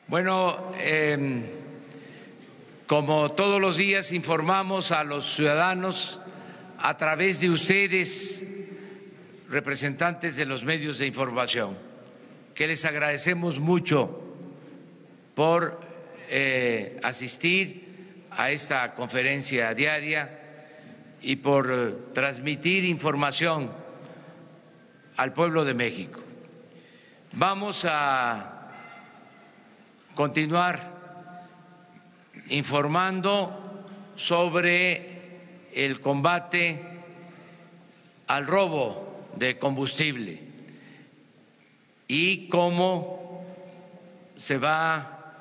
Bueno, como todos los días informamos a los ciudadanos a través de ustedes, representantes de los medios de información, que les agradecemos mucho por asistir a esta conferencia diaria y por transmitir información al pueblo de México. Vamos a continuar informando sobre el combate al robo de combustible y cómo se va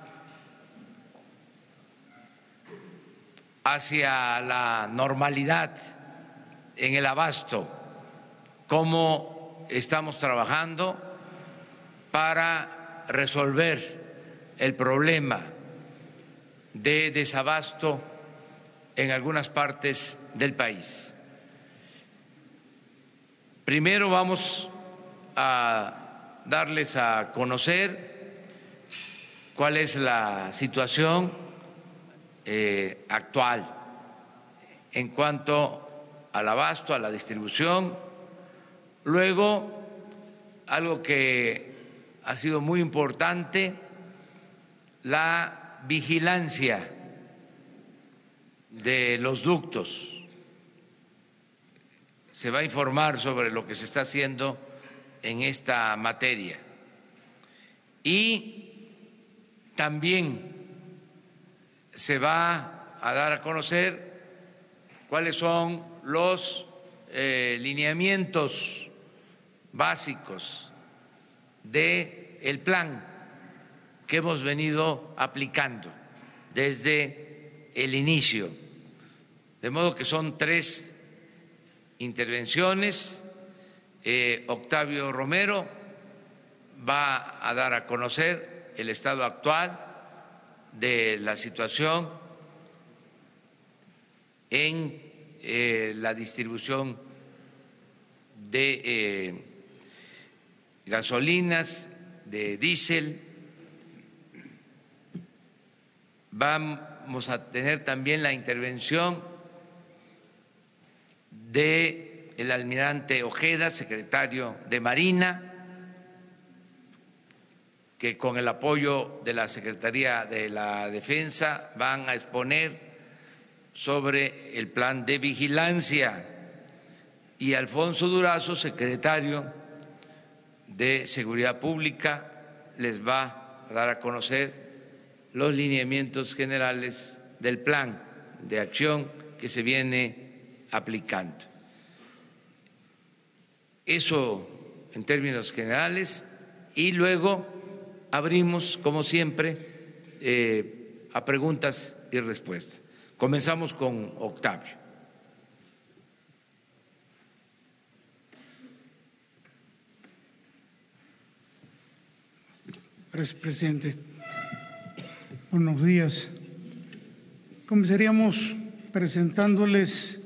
hacia la normalidad en el abasto, cómo estamos trabajando para resolver el problema de desabasto en algunas partes del país. Primero vamos a darles a conocer cuál es la situación actual en cuanto al abasto, a la distribución. Luego, algo que ha sido muy importante, la vigilancia de los ductos. Se va a informar sobre lo que se está haciendo en esta materia. Y también se va a dar a conocer cuáles son los lineamientos básicos del plan que hemos venido aplicando desde el inicio. De modo que son 3 intervenciones. Octavio Romero va a dar a conocer el estado actual de la situación en la distribución de gasolinas, de diésel. Vamos a tener también la intervención del almirante Ojeda, secretario de Marina, que con el apoyo de la Secretaría de la Defensa van a exponer sobre el plan de vigilancia, y Alfonso Durazo, secretario de Seguridad Pública, les va a dar a conocer los lineamientos generales del plan de acción que se viene aplicando. Eso en términos generales, y luego abrimos, como siempre, a preguntas y respuestas. Comenzamos con Octavio. Gracias, presidente. Buenos días. Comenzaríamos presentándoles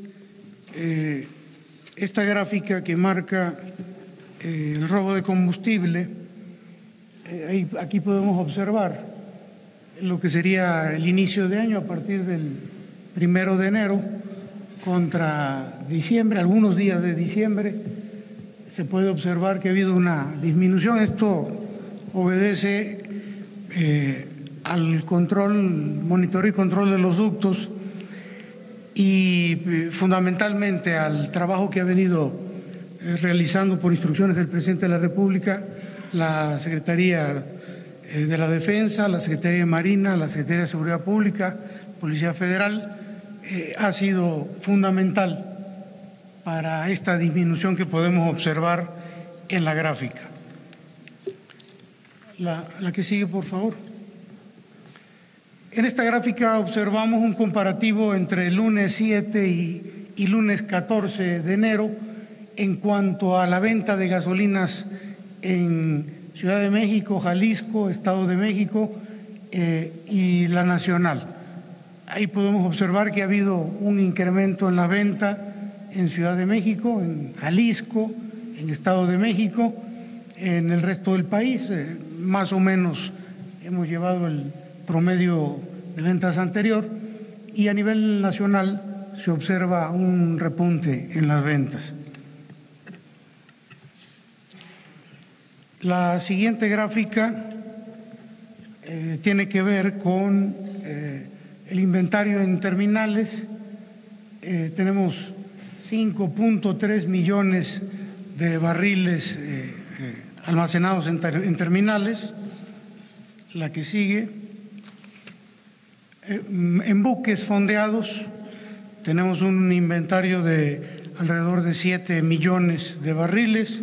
esta gráfica que marca el robo de combustible. Aquí podemos observar lo que sería el inicio de año a partir del 1 de enero contra diciembre, algunos días de diciembre. Se puede observar que ha habido una disminución. Esto obedece al control, monitoreo y control de los ductos y fundamentalmente al trabajo que ha venido realizando por instrucciones del presidente de la República la Secretaría de la Defensa, la Secretaría de Marina, la Secretaría de Seguridad Pública, Policía Federal. Ha sido fundamental para esta disminución que podemos observar en la gráfica. La que sigue, por favor. En esta gráfica observamos un comparativo entre el lunes 7 y lunes 14 de enero en cuanto a la venta de gasolinas en Ciudad de México, Jalisco, Estado de México y la nacional. Ahí podemos observar que ha habido un incremento en la venta en Ciudad de México, en Jalisco, en Estado de México, en el resto del país, más o menos hemos llevado el promedio de ventas anterior y a nivel nacional se observa un repunte en las ventas. La siguiente gráfica tiene que ver con el inventario en terminales. Tenemos 5.3 millones de barriles almacenados en terminales. La que sigue. En buques fondeados tenemos un inventario de alrededor de 7 millones de barriles.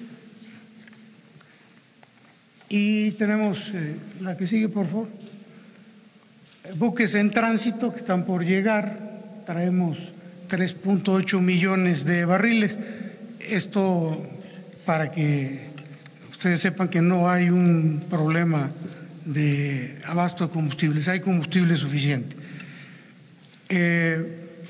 Y tenemos la que sigue, por favor. Buques en tránsito que están por llegar, traemos 3.8 millones de barriles. Esto para que ustedes sepan que no hay un problema de abasto de combustibles, hay combustible suficiente. En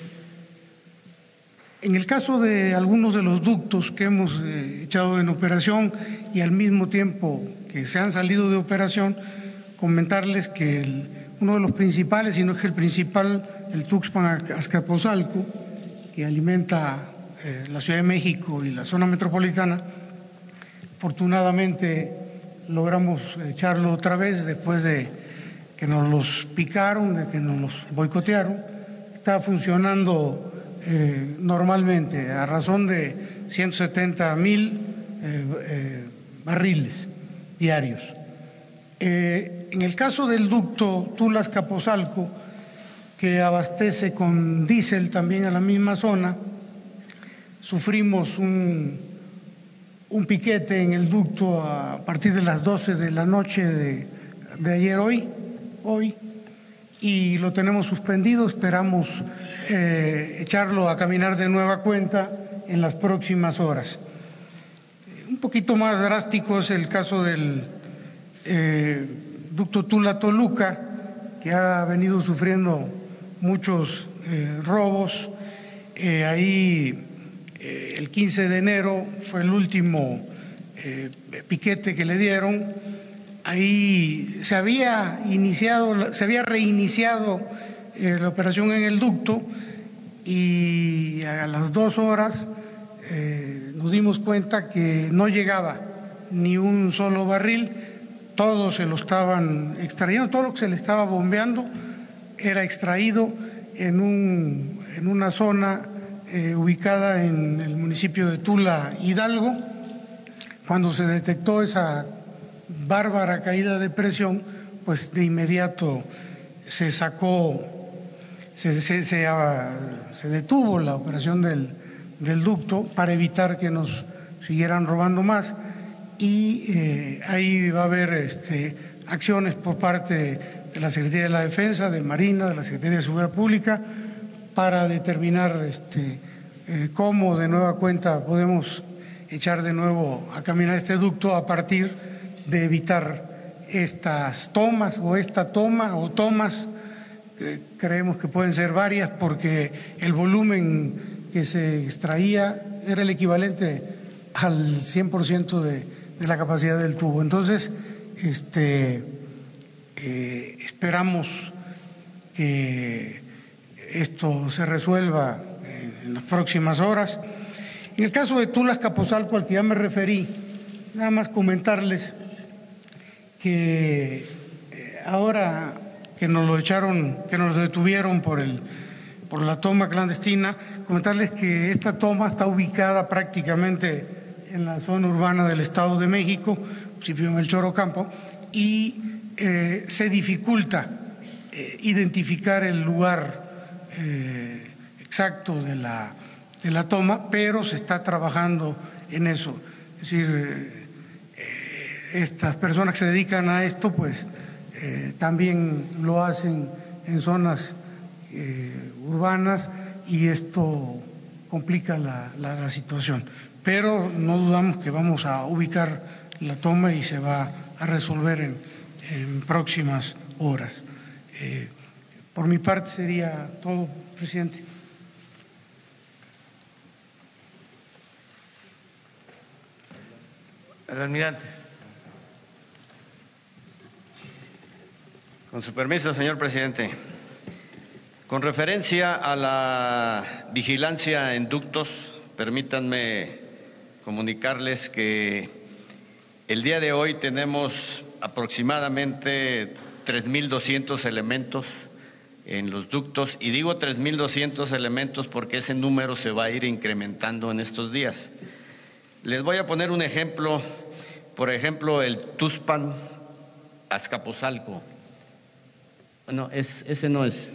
el caso de algunos de los ductos que hemos echado en operación y al mismo tiempo que se han salido de operación, comentarles que uno de los principales, si no es que el principal, el Tuxpan-Azcapotzalco, que alimenta la Ciudad de México y la zona metropolitana, afortunadamente logramos echarlo otra vez después de que nos los picaron, de que nos los boicotearon. Está funcionando normalmente a razón de 170,000 barriles diarios. En el caso del ducto Tula-Azcapotzalco, que abastece con diésel también a la misma zona, sufrimos un piquete en el ducto a partir de las 12 de la noche de ayer hoy, y lo tenemos suspendido. Esperamos echarlo a caminar de nueva cuenta en las próximas horas. Un poquito más drástico es el caso del ducto Tula-Toluca, que ha venido sufriendo muchos robos. Ahí el 15 de enero fue el último piquete que le dieron. Ahí se había reiniciado la operación en el ducto y a las 2 horas nos dimos cuenta que no llegaba ni un solo barril. Todo se lo estaban extrayendo, todo lo que se le estaba bombeando era extraído en una zona ubicada en el municipio de Tula, Hidalgo. Cuando se detectó esa bárbara caída de presión, pues de inmediato se detuvo la operación del ducto para evitar que nos siguieran robando más. Y ahí va a haber acciones por parte de la Secretaría de la Defensa, de Marina, de la Secretaría de Seguridad Pública, para determinar cómo de nueva cuenta podemos echar de nuevo a caminar este ducto a partir de evitar estas tomas o esta toma o tomas. Creemos que pueden ser varias porque el volumen que se extraía era el equivalente al 100% de la capacidad del tubo. Entonces, esperamos que esto se resuelva en las próximas horas. En el caso de Tula-Azcapotzalco, al que ya me referí, nada más comentarles que ahora que nos lo echaron, que nos detuvieron por la toma clandestina, comentarles que esta toma está ubicada prácticamente en la zona urbana del Estado de México, municipio de Melchor Ocampo, y se dificulta identificar el lugar exacto de la toma, pero se está trabajando en eso. Es decir, estas personas que se dedican a esto, pues también lo hacen en zonas urbanas y esto complica la situación. Pero no dudamos que vamos a ubicar la toma y se va a resolver en próximas horas. Por mi parte sería todo, presidente. El almirante. Con su permiso, señor presidente. Con referencia a la vigilancia en ductos, permítanme comunicarles que el día de hoy tenemos aproximadamente 3.200 elementos en los ductos, y digo 3.200 elementos porque ese número se va a ir incrementando en estos días. Les voy a poner un ejemplo, por ejemplo, el Tuxpan Azcapotzalco. No, ese no es.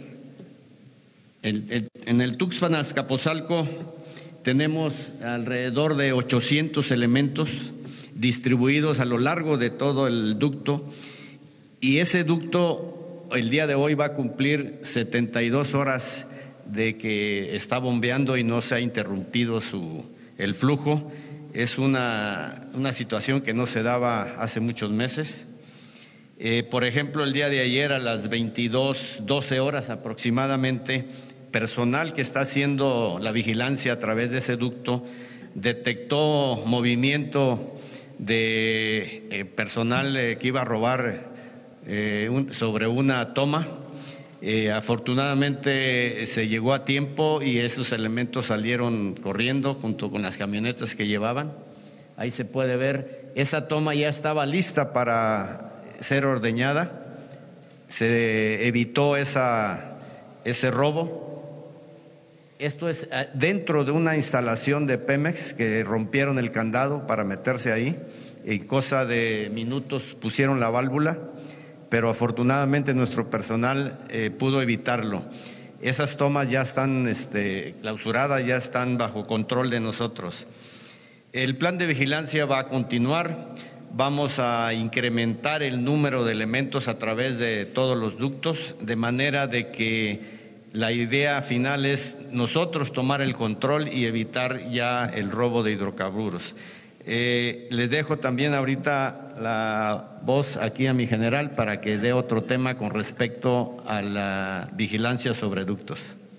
En el Tuxpan Azcapotzalco tenemos alrededor de 800 elementos distribuidos a lo largo de todo el ducto, y ese ducto el día de hoy va a cumplir 72 horas de que está bombeando y no se ha interrumpido el flujo. Es una situación que no se daba hace muchos meses. Por ejemplo, el día de ayer a las 12 horas aproximadamente, personal que está haciendo la vigilancia a través de ese ducto detectó movimiento de personal que iba a robar sobre una toma. Afortunadamente se llegó a tiempo y esos elementos salieron corriendo junto con las camionetas que llevaban. Ahí se puede ver, esa toma ya estaba lista para ser ordeñada. Se evitó ese robo. Esto es dentro de una instalación de Pemex que rompieron el candado para meterse ahí. En cosa de minutos pusieron la válvula, pero afortunadamente nuestro personal pudo evitarlo. Esas tomas ya están clausuradas, ya están bajo control de nosotros. El plan de vigilancia va a continuar. Vamos a incrementar el número de elementos a través de todos los ductos, de manera de que la idea final es nosotros tomar el control y evitar ya el robo de hidrocarburos. Les dejo también ahorita la voz aquí a mi general para que dé otro tema con respecto a la vigilancia sobre ductos.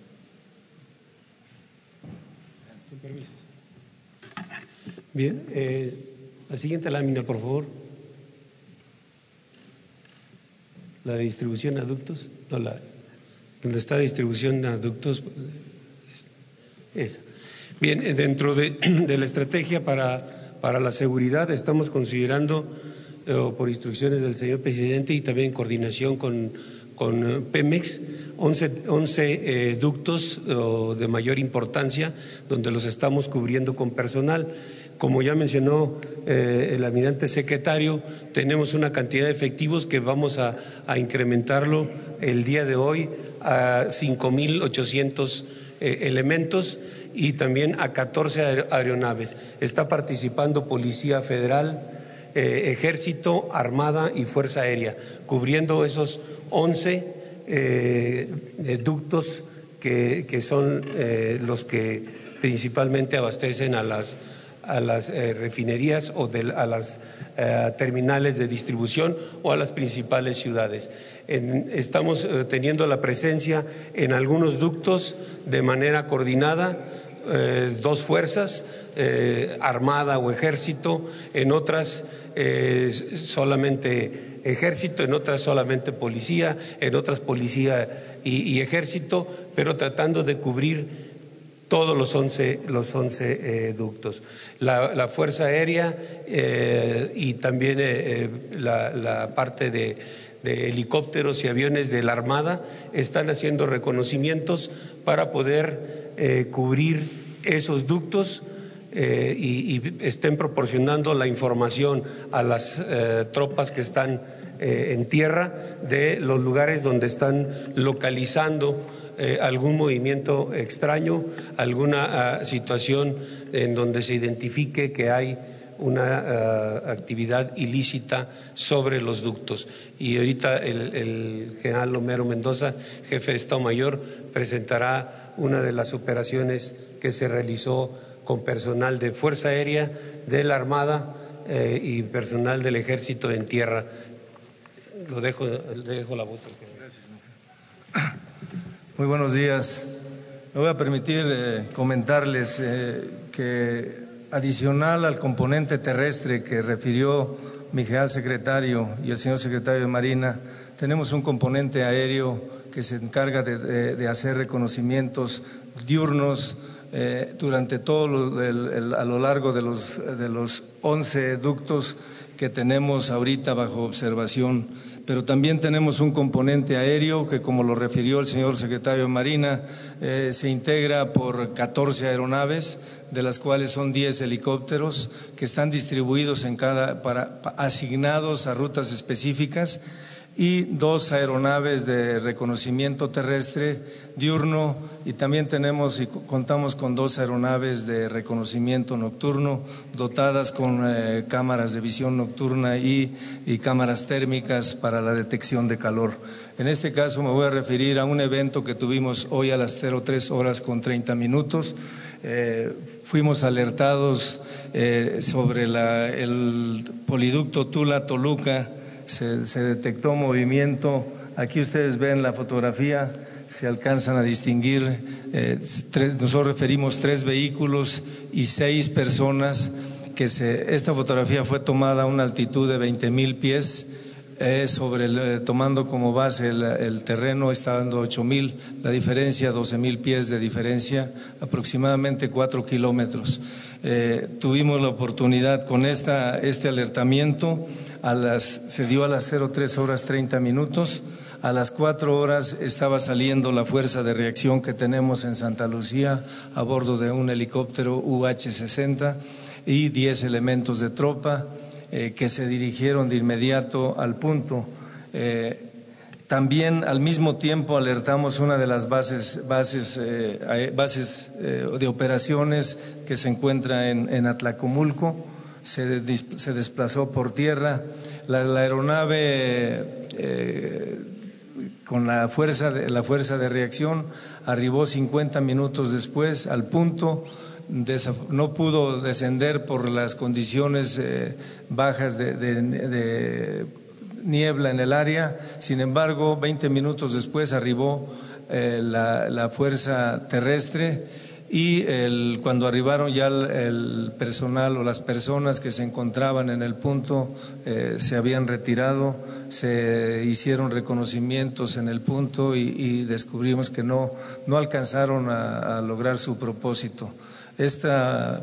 Bien, la siguiente lámina, por favor. La de distribución a ductos, no, donde está distribución a ductos, esa. Bien, dentro de la estrategia para la seguridad estamos considerando, por instrucciones del señor presidente y también en coordinación con Pemex, 11 ductos de mayor importancia donde los estamos cubriendo con personal. Como ya mencionó el almirante secretario, tenemos una cantidad de efectivos que vamos a incrementarlo el día de hoy a 5.800 elementos y también a 14 aeronaves. Está participando Policía Federal, Ejército, Armada y Fuerza Aérea, cubriendo esos 11 ductos que son los que principalmente abastecen a las refinerías o a las terminales de distribución o a las principales ciudades. Estamos teniendo la presencia en algunos ductos de manera coordinada, dos fuerzas, Armada o Ejército, en otras solamente Ejército, en otras solamente Policía, en otras Policía y Ejército, pero tratando de cubrir todos los 11 ductos. La Fuerza Aérea y también la parte de helicópteros y aviones de la Armada están haciendo reconocimientos para poder cubrir esos ductos y estén proporcionando la información a las tropas que están en tierra de los lugares donde están localizando algún movimiento extraño, alguna situación en donde se identifique que hay una actividad ilícita sobre los ductos. Y ahorita el general Homero Mendoza, jefe de Estado Mayor, presentará una de las operaciones que se realizó con personal de Fuerza Aérea, de la Armada y personal del Ejército en tierra. Le dejo la voz al general. Gracias. Muy buenos días. Me voy a permitir comentarles que adicional al componente terrestre que refirió mi general secretario y el señor secretario de Marina, Tenemos un componente aéreo que se encarga de hacer reconocimientos diurnos durante todo a lo largo de los 11 ductos que tenemos ahorita bajo observación. Pero también tenemos un componente aéreo que, como lo refirió el señor secretario de Marina, se integra por 14 aeronaves, de las cuales son 10 helicópteros que están distribuidos asignados a rutas específicas, y 2 aeronaves de reconocimiento terrestre diurno, y también contamos con 2 aeronaves de reconocimiento nocturno dotadas con cámaras de visión nocturna y cámaras térmicas para la detección de calor. En este caso me voy a referir a un evento que tuvimos hoy a las 03:30. Fuimos alertados sobre el poliducto Tula-Toluca. Se detectó movimiento. Aquí ustedes ven la fotografía, se alcanzan a distinguir, nosotros referimos 3 vehículos y 6 personas. Esta fotografía fue tomada a una altitud de 20,000 pies, tomando como base el terreno está dando 8,000, la diferencia 12,000 pies de diferencia, aproximadamente 4 kilómetros. Tuvimos la oportunidad con este alertamiento, se dio a las 03:30. A las 4 horas estaba saliendo la fuerza de reacción que tenemos en Santa Lucía a bordo de un helicóptero UH-60 y 10 elementos de tropa que se dirigieron de inmediato al punto. También al mismo tiempo alertamos una de las bases de operaciones que se encuentra en Atlacomulco. Se desplazó por tierra. La aeronave con la fuerza de reacción arribó 50 minutos después al punto. No pudo descender por las condiciones bajas de niebla en el área. Sin embargo, 20 minutos después arribó la fuerza terrestre, y cuando arribaron ya el personal o las personas que se encontraban en el punto se habían retirado. Se hicieron reconocimientos en el punto y descubrimos que no alcanzaron a lograr su propósito. Esta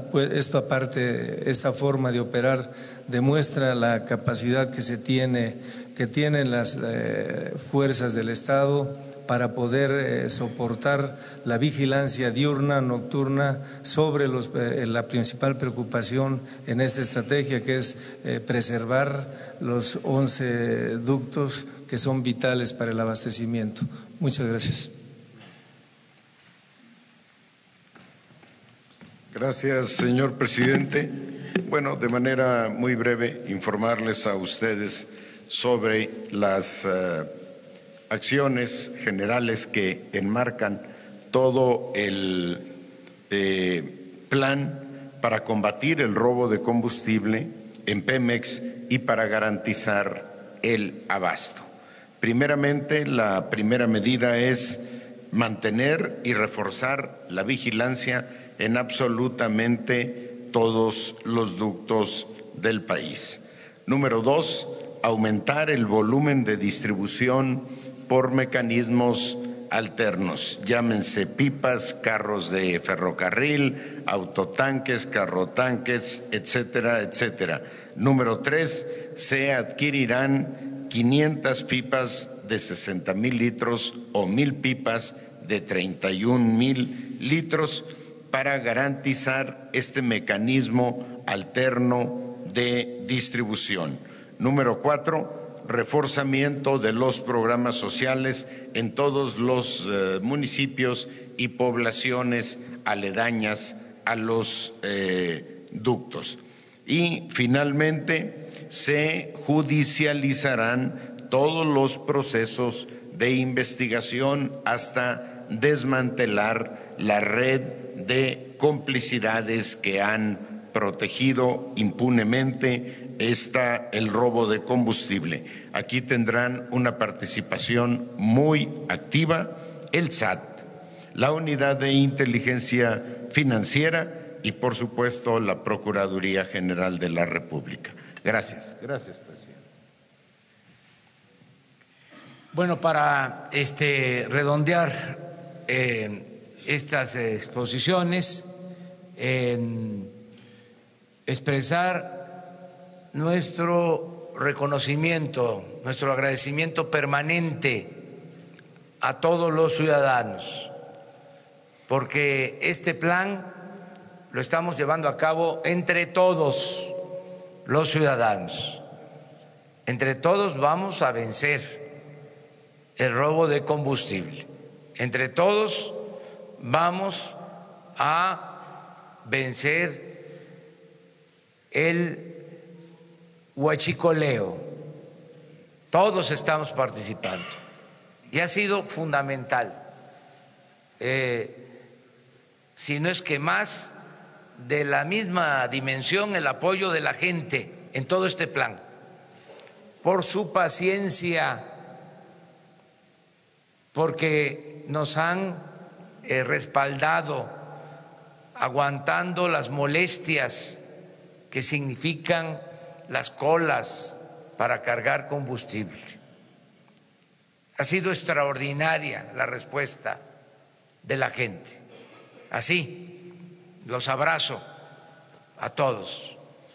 forma de operar demuestra la capacidad que tienen las fuerzas del Estado para poder soportar la vigilancia diurna, nocturna, sobre la principal preocupación en esta estrategia, que es preservar los 11 ductos que son vitales para el abastecimiento. Muchas gracias. Gracias, señor presidente. Bueno, de manera muy breve, informarles a ustedes sobre las acciones generales que enmarcan todo el plan para combatir el robo de combustible en Pemex y para garantizar el abasto. Primeramente, la primera medida es mantener y reforzar la vigilancia en absolutamente todos los ductos del país. Número 2, aumentar el volumen de distribución por mecanismos alternos, llámense pipas, carros de ferrocarril, autotanques, carrotanques, etcétera, etcétera. Número 3, se adquirirán 500 pipas de 60,000 litros o 1,000 pipas de 31,000 litros para garantizar este mecanismo alterno de distribución. Número 4, reforzamiento de los programas sociales en todos los municipios y poblaciones aledañas a los ductos. Y finalmente, se judicializarán todos los procesos de investigación hasta desmantelar la red de complicidades que han protegido impunemente el robo de combustible. Aquí tendrán una participación muy activa el SAT, la Unidad de Inteligencia Financiera y, por supuesto, la Procuraduría General de la República. Gracias. Gracias, presidente. Bueno, para redondear estas exposiciones, expresar nuestro reconocimiento, nuestro agradecimiento permanente a todos los ciudadanos, porque este plan lo estamos llevando a cabo entre todos los ciudadanos. Entre todos vamos a vencer el robo de combustible. Entre todos vamos a vencer el huachicoleo. Todos estamos participando y ha sido fundamental, si no es que más de la misma dimensión, el apoyo de la gente en todo este plan, por su paciencia, porque nos han respaldado, aguantando las molestias que significan las colas para cargar combustible. Ha sido extraordinaria la respuesta de la gente. Así, los abrazo a todos,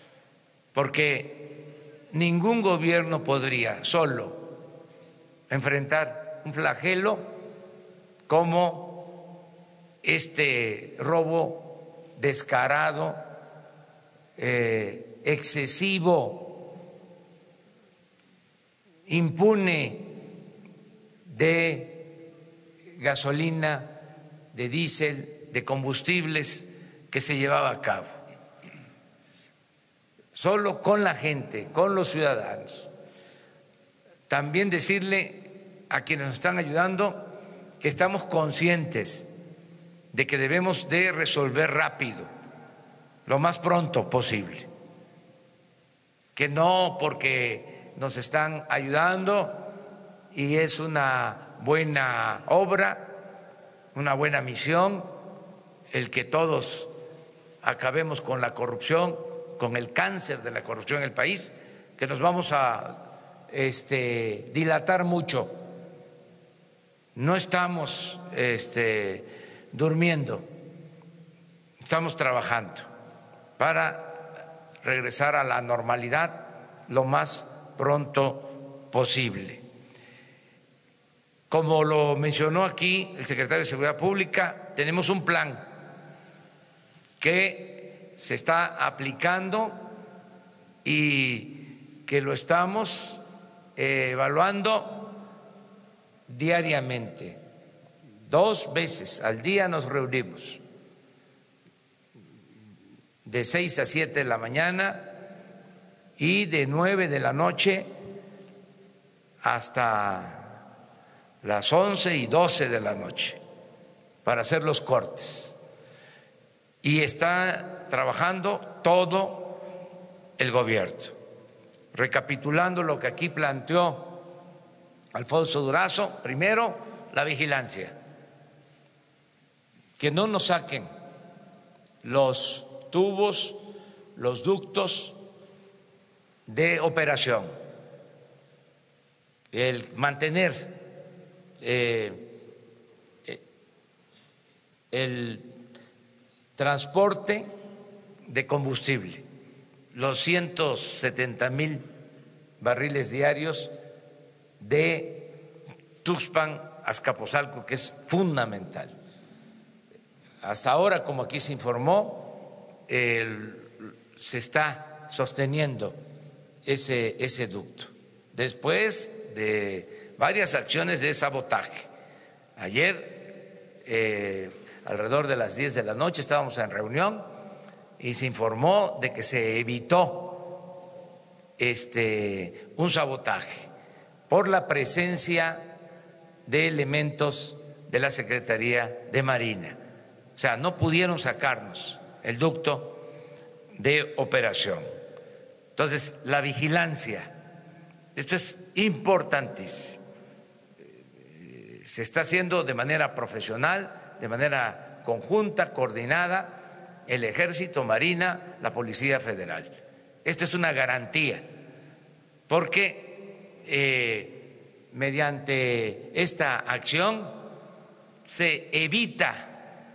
porque ningún gobierno podría solo enfrentar un flagelo como este robo descarado, excesivo, impune de gasolina, de diésel, de combustibles que se llevaba a cabo. Solo con la gente, con los ciudadanos. También decirle a quienes nos están ayudando que estamos conscientes de que debemos de resolver rápido, lo más pronto posible, que no porque nos están ayudando y es una buena obra, una buena misión, el que todos acabemos con la corrupción, con el cáncer de la corrupción en el país, que nos vamos a dilatar mucho. No estamos durmiendo, estamos trabajando para regresar a la normalidad lo más pronto posible. Como lo mencionó aquí el secretario de Seguridad Pública, tenemos un plan que se está aplicando y que lo estamos evaluando diariamente. 2 veces al día nos reunimos, de 6 a 7 de la mañana y de 9 de la noche hasta las 11 y 12 de la noche para hacer los cortes. Y está trabajando todo el gobierno. Recapitulando lo que aquí planteó Alfonso Durazo, primero, la vigilancia, que no nos saquen los tubos, los ductos de operación, el mantener el transporte de combustible, los 170,000 barriles diarios de Tuxpan a Azcapotzalco, que es fundamental. Hasta ahora, como aquí se informó, se está sosteniendo ese ducto, después de varias acciones de sabotaje. Ayer, alrededor de las 10 de la noche, estábamos en reunión y se informó de que se evitó un sabotaje por la presencia de elementos de la Secretaría de Marina. O sea, no pudieron sacarnos el ducto de operación. Entonces, la vigilancia, esto es importantísimo. Se está haciendo de manera profesional, de manera conjunta, coordinada, el Ejército, Marina, la Policía Federal. Esto es una garantía, porque mediante esta acción se evita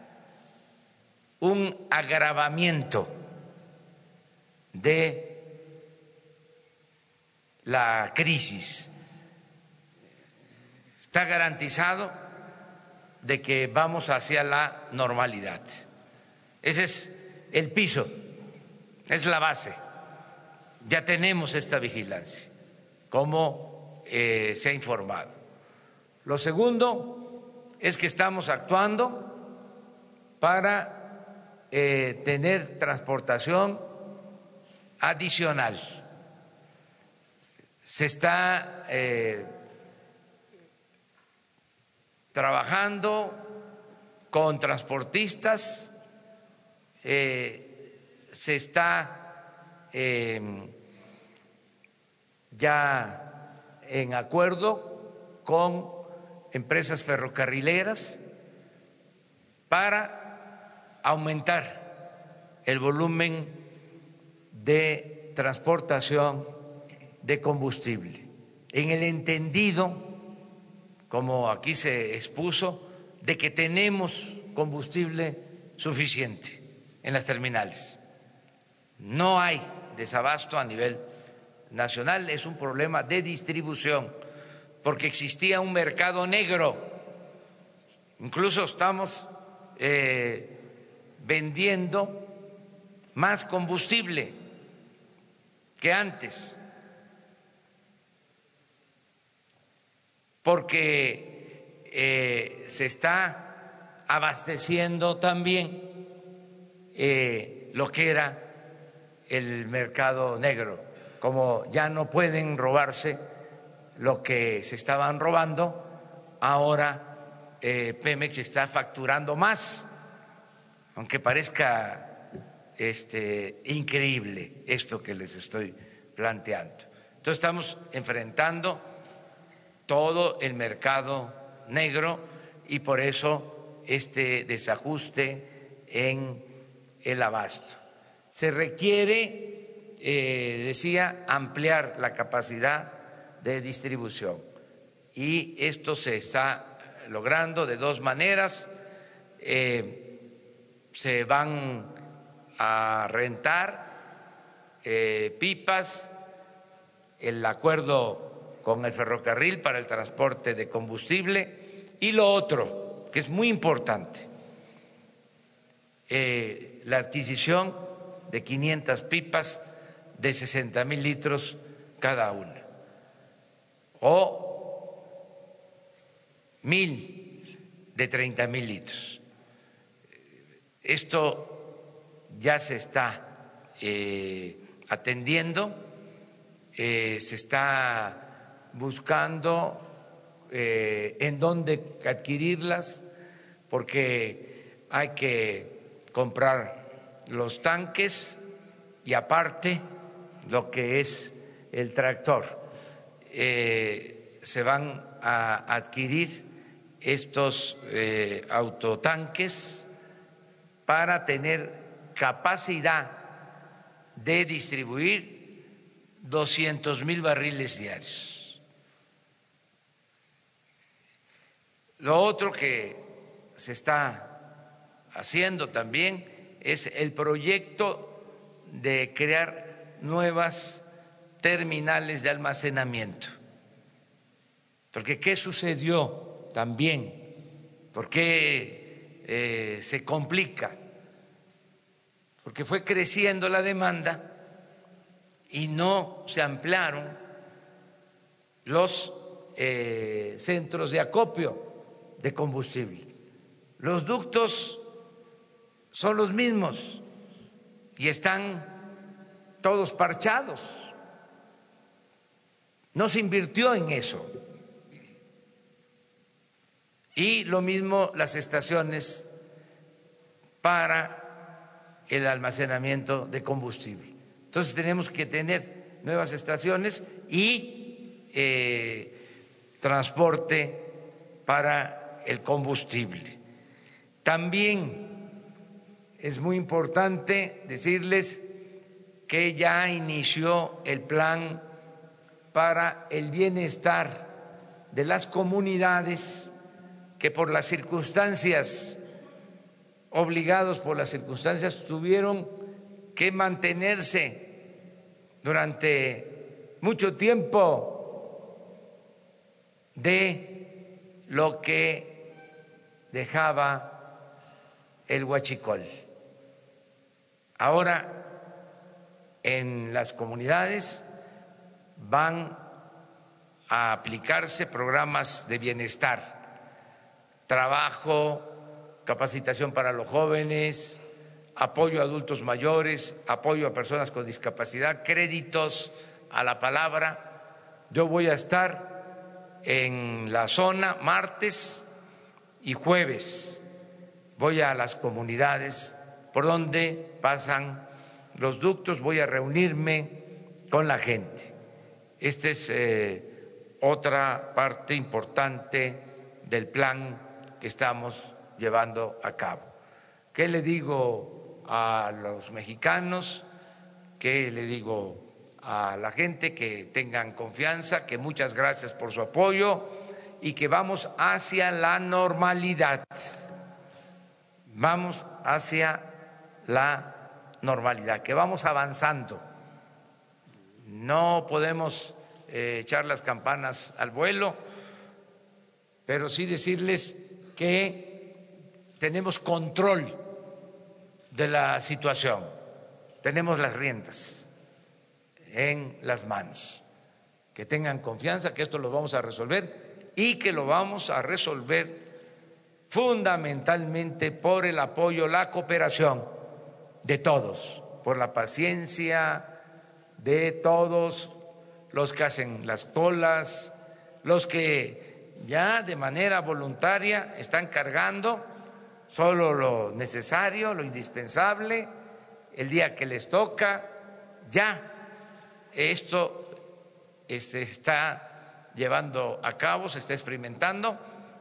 un agravamiento de la crisis. Está garantizado de que vamos hacia la normalidad. Ese es el piso, es la base. Ya tenemos esta vigilancia, como se ha informado. Lo segundo es que estamos actuando para tener transportación adicional. Se está trabajando con transportistas, se está ya en acuerdo con empresas ferrocarrileras para aumentar el volumen de transportación de combustible, en el entendido, como aquí se expuso, de que tenemos combustible suficiente en las terminales. No hay desabasto a nivel nacional, es un problema de distribución, porque existía un mercado negro. Incluso estamos vendiendo más combustible que antes, porque se está abasteciendo también lo que era el mercado negro. Como ya no pueden robarse lo que se estaban robando, ahora Pemex está facturando más, aunque parezca increíble esto que les estoy planteando. Entonces estamos enfrentando todo el mercado negro y por eso este desajuste en el abasto. Se requiere, decía, ampliar la capacidad de distribución y esto se está logrando de dos maneras. Se van a rentar pipas, el acuerdo con el ferrocarril para el transporte de combustible y lo otro, que es muy importante, la adquisición de 500 pipas de 60,000 litros cada una o 1,000 de 30,000 litros. Esto ya se está atendiendo, se está buscando en dónde adquirirlas, porque hay que comprar los tanques y aparte lo que es el tractor. Se van a adquirir estos autotanques para tener capacidad de distribuir 200,000 barriles diarios. Lo otro que se está haciendo también es el proyecto de crear nuevas terminales de almacenamiento. Porque ¿qué sucedió también? ¿Por qué se complica? Porque fue creciendo la demanda y no se ampliaron los centros de acopio de combustible. Los ductos son los mismos y están todos parchados. No se invirtió en eso. Y lo mismo las estaciones para el almacenamiento de combustible. Entonces tenemos que tener nuevas estaciones y transporte para el combustible. También es muy importante decirles que ya inició el plan para el bienestar de las comunidades que por las circunstancias, obligados por las circunstancias, tuvieron que mantenerse durante mucho tiempo de lo que dejaba el huachicol. Ahora en las comunidades van a aplicarse programas de bienestar, trabajo, capacitación para los jóvenes, apoyo a adultos mayores, apoyo a personas con discapacidad, créditos a la palabra. Yo voy a estar en la zona martes y jueves. Voy a las comunidades por donde pasan los ductos, voy a reunirme con la gente. Esta es otra parte importante del plan que estamos llevando a cabo. ¿Qué le digo a los mexicanos? ¿Qué le digo a la gente? Que tengan confianza, que muchas gracias por su apoyo y que vamos hacia la normalidad. Vamos hacia la normalidad, que vamos avanzando. No podemos echar las campanas al vuelo, pero sí decirles que tenemos control de la situación, tenemos las riendas en las manos, que tengan confianza que esto lo vamos a resolver y que lo vamos a resolver fundamentalmente por el apoyo, la cooperación de todos, por la paciencia de todos los que hacen las colas, los que ya de manera voluntaria están cargando solo lo necesario, lo indispensable, el día que les toca. Ya esto se está llevando a cabo, se está experimentando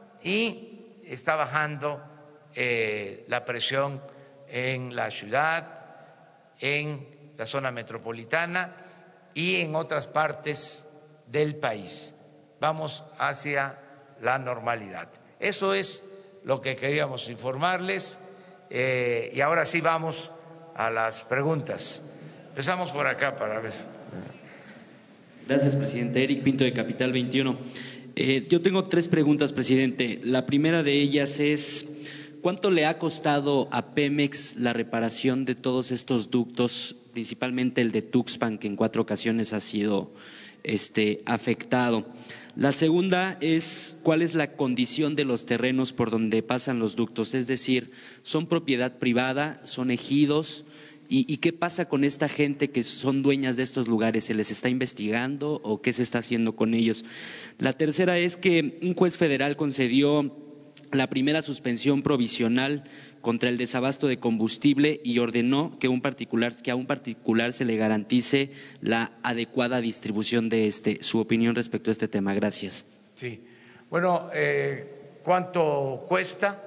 y está bajando la presión en la ciudad, en la zona metropolitana y en otras partes del país. Vamos hacia la normalidad. Eso es lo que queríamos informarles y ahora sí vamos a las preguntas. Empezamos por acá para ver. Gracias, presidente. Eric Pinto, de Capital 21. Yo tengo 3 preguntas, presidente. La primera de ellas es: ¿cuánto le ha costado a Pemex la reparación de todos estos ductos, principalmente el de Tuxpan, que en 4 ocasiones ha sido afectado? La segunda es: ¿cuál es la condición de los terrenos por donde pasan los ductos? Es decir, ¿son propiedad privada? ¿Son ejidos? ¿Y qué pasa con esta gente que son dueñas de estos lugares? ¿Se les está investigando o qué se está haciendo con ellos? La tercera es que un juez federal concedió la primera suspensión provisional contra el desabasto de combustible y ordenó que a un particular se le garantice la adecuada distribución de Su opinión respecto a este tema. Gracias. Sí. Bueno, ¿cuánto cuesta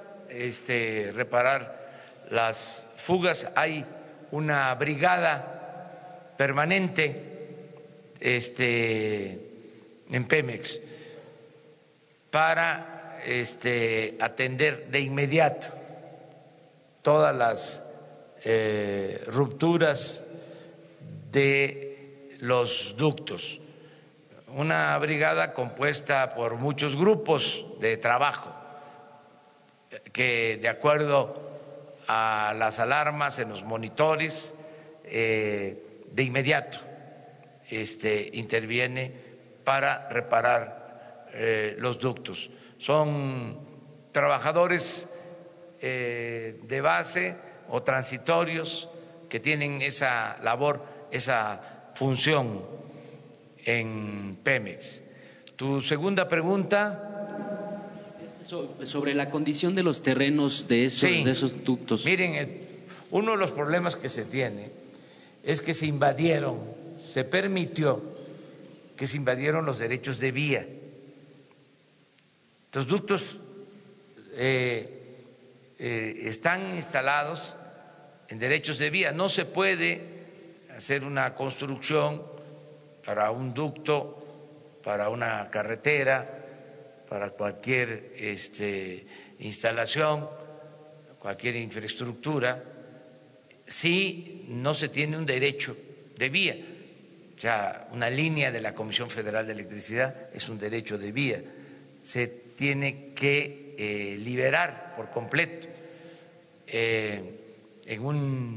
reparar las fugas? Hay una brigada permanente en Pemex para atender de inmediato todas las rupturas de los ductos. Una brigada compuesta por muchos grupos de trabajo que, de acuerdo a las alarmas en los monitores, de inmediato interviene para reparar los ductos. Son trabajadores de base o transitorios que tienen esa labor, esa función en Pemex. Tu segunda pregunta. Sobre la condición de los terrenos de esos ductos. Miren, uno de los problemas que se tiene es que se permitió que se invadieron los derechos de vía. Los ductos están instalados en derechos de vía. No se puede hacer una construcción para un ducto, para una carretera, para cualquier instalación, cualquier infraestructura, si no se tiene un derecho de vía. O sea, una línea de la Comisión Federal de Electricidad es un derecho de vía. Se tiene que liberar por completo en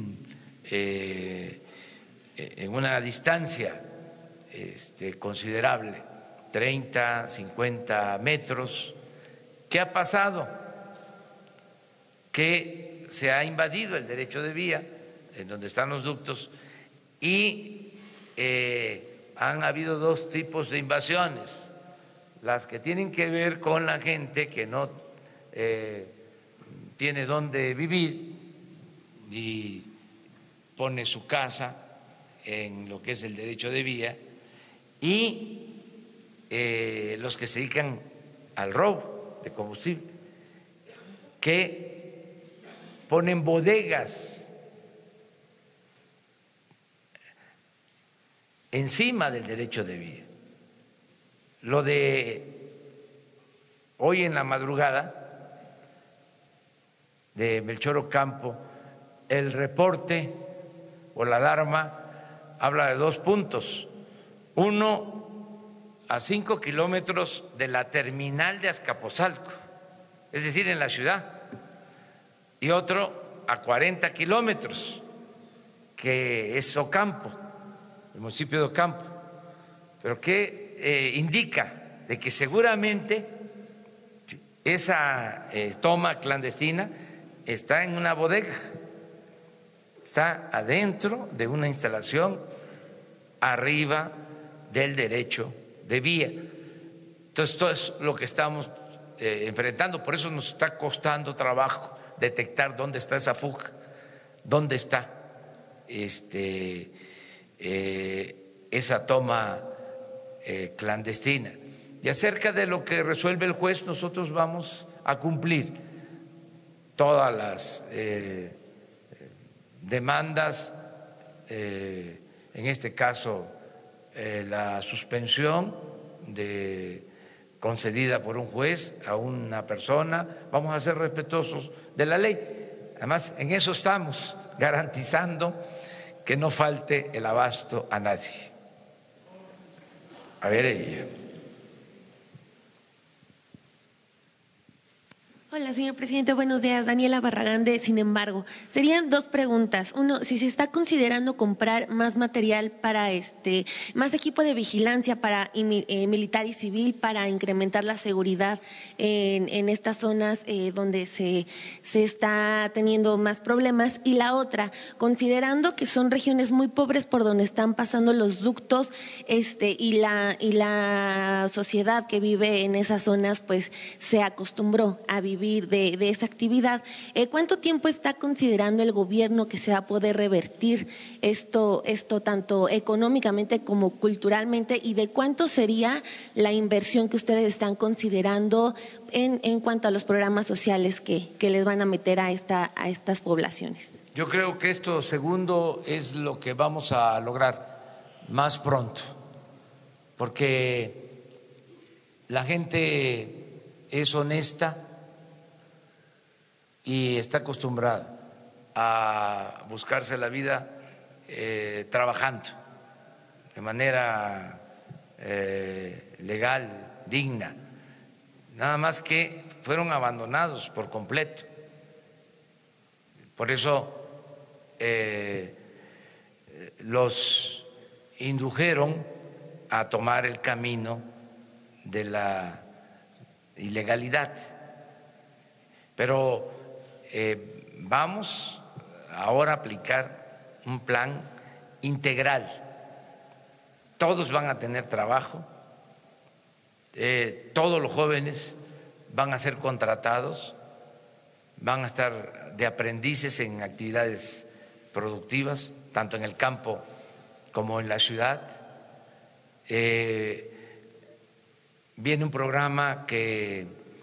una distancia considerable, 30, 50 metros. ¿Qué ha pasado? Que se ha invadido el derecho de vía en donde están los ductos y han habido dos tipos de invasiones: las que tienen que ver con la gente que no tiene dónde vivir y pone su casa en lo que es el derecho de vía, y los que se dedican al robo de combustible, que ponen bodegas encima del derecho de vía. Lo de hoy en la madrugada de Melchor Ocampo, el reporte o la alarma habla de 2 puntos. Uno, a 5 kilómetros de la terminal de Azcapotzalco, es decir, en la ciudad, y otro a 40 kilómetros, que es Ocampo, el municipio de Ocampo, pero que indica de que seguramente esa toma clandestina está en una bodega, está adentro de una instalación arriba del derecho de vía. Entonces, esto es lo que estamos enfrentando, por eso nos está costando trabajo detectar dónde está esa fuga, dónde está esa toma clandestina. Y acerca de lo que resuelve el juez, nosotros vamos a cumplir todas las demandas, en este caso la suspensión concedida por un juez a una persona. Vamos a ser respetuosos de la ley. Además, en eso estamos, garantizando que no falte el abasto a nadie. A ver, ella. Hola, señor presidente, buenos días. Daniela Barragán de Sin embargo. Serían 2 preguntas. Uno, si se está considerando comprar más material para más equipo de vigilancia para militar y civil para incrementar la seguridad en estas zonas donde se está teniendo más problemas. Y la otra, considerando que son regiones muy pobres por donde están pasando los ductos y la sociedad que vive en esas zonas pues se acostumbró a vivir de esa actividad. ¿Cuánto tiempo está considerando el gobierno que se va a poder revertir esto tanto económicamente como culturalmente, y de cuánto sería la inversión que ustedes están considerando en cuanto a los programas sociales que les van a meter a estas poblaciones? Yo creo que esto segundo es lo que vamos a lograr más pronto, porque la gente es honesta y está acostumbrada a buscarse la vida trabajando de manera legal, digna, nada más que fueron abandonados por completo. Por eso los indujeron a tomar el camino de la ilegalidad. Pero vamos ahora a aplicar un plan integral. Todos van a tener trabajo, todos los jóvenes van a ser contratados, van a estar de aprendices en actividades productivas, tanto en el campo como en la ciudad. Viene un programa que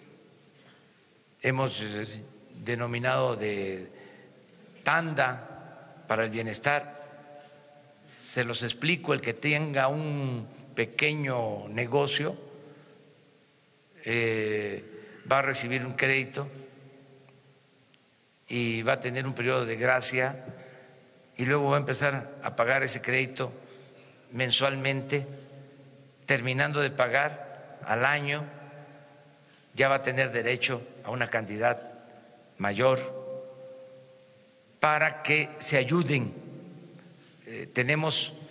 hemos denominado de tanda para el bienestar. Se los explico: el que tenga un pequeño negocio va a recibir un crédito y va a tener un periodo de gracia y luego va a empezar a pagar ese crédito mensualmente, terminando de pagar al año ya va a tener derecho a una cantidad mayor para que se ayuden. Tenemos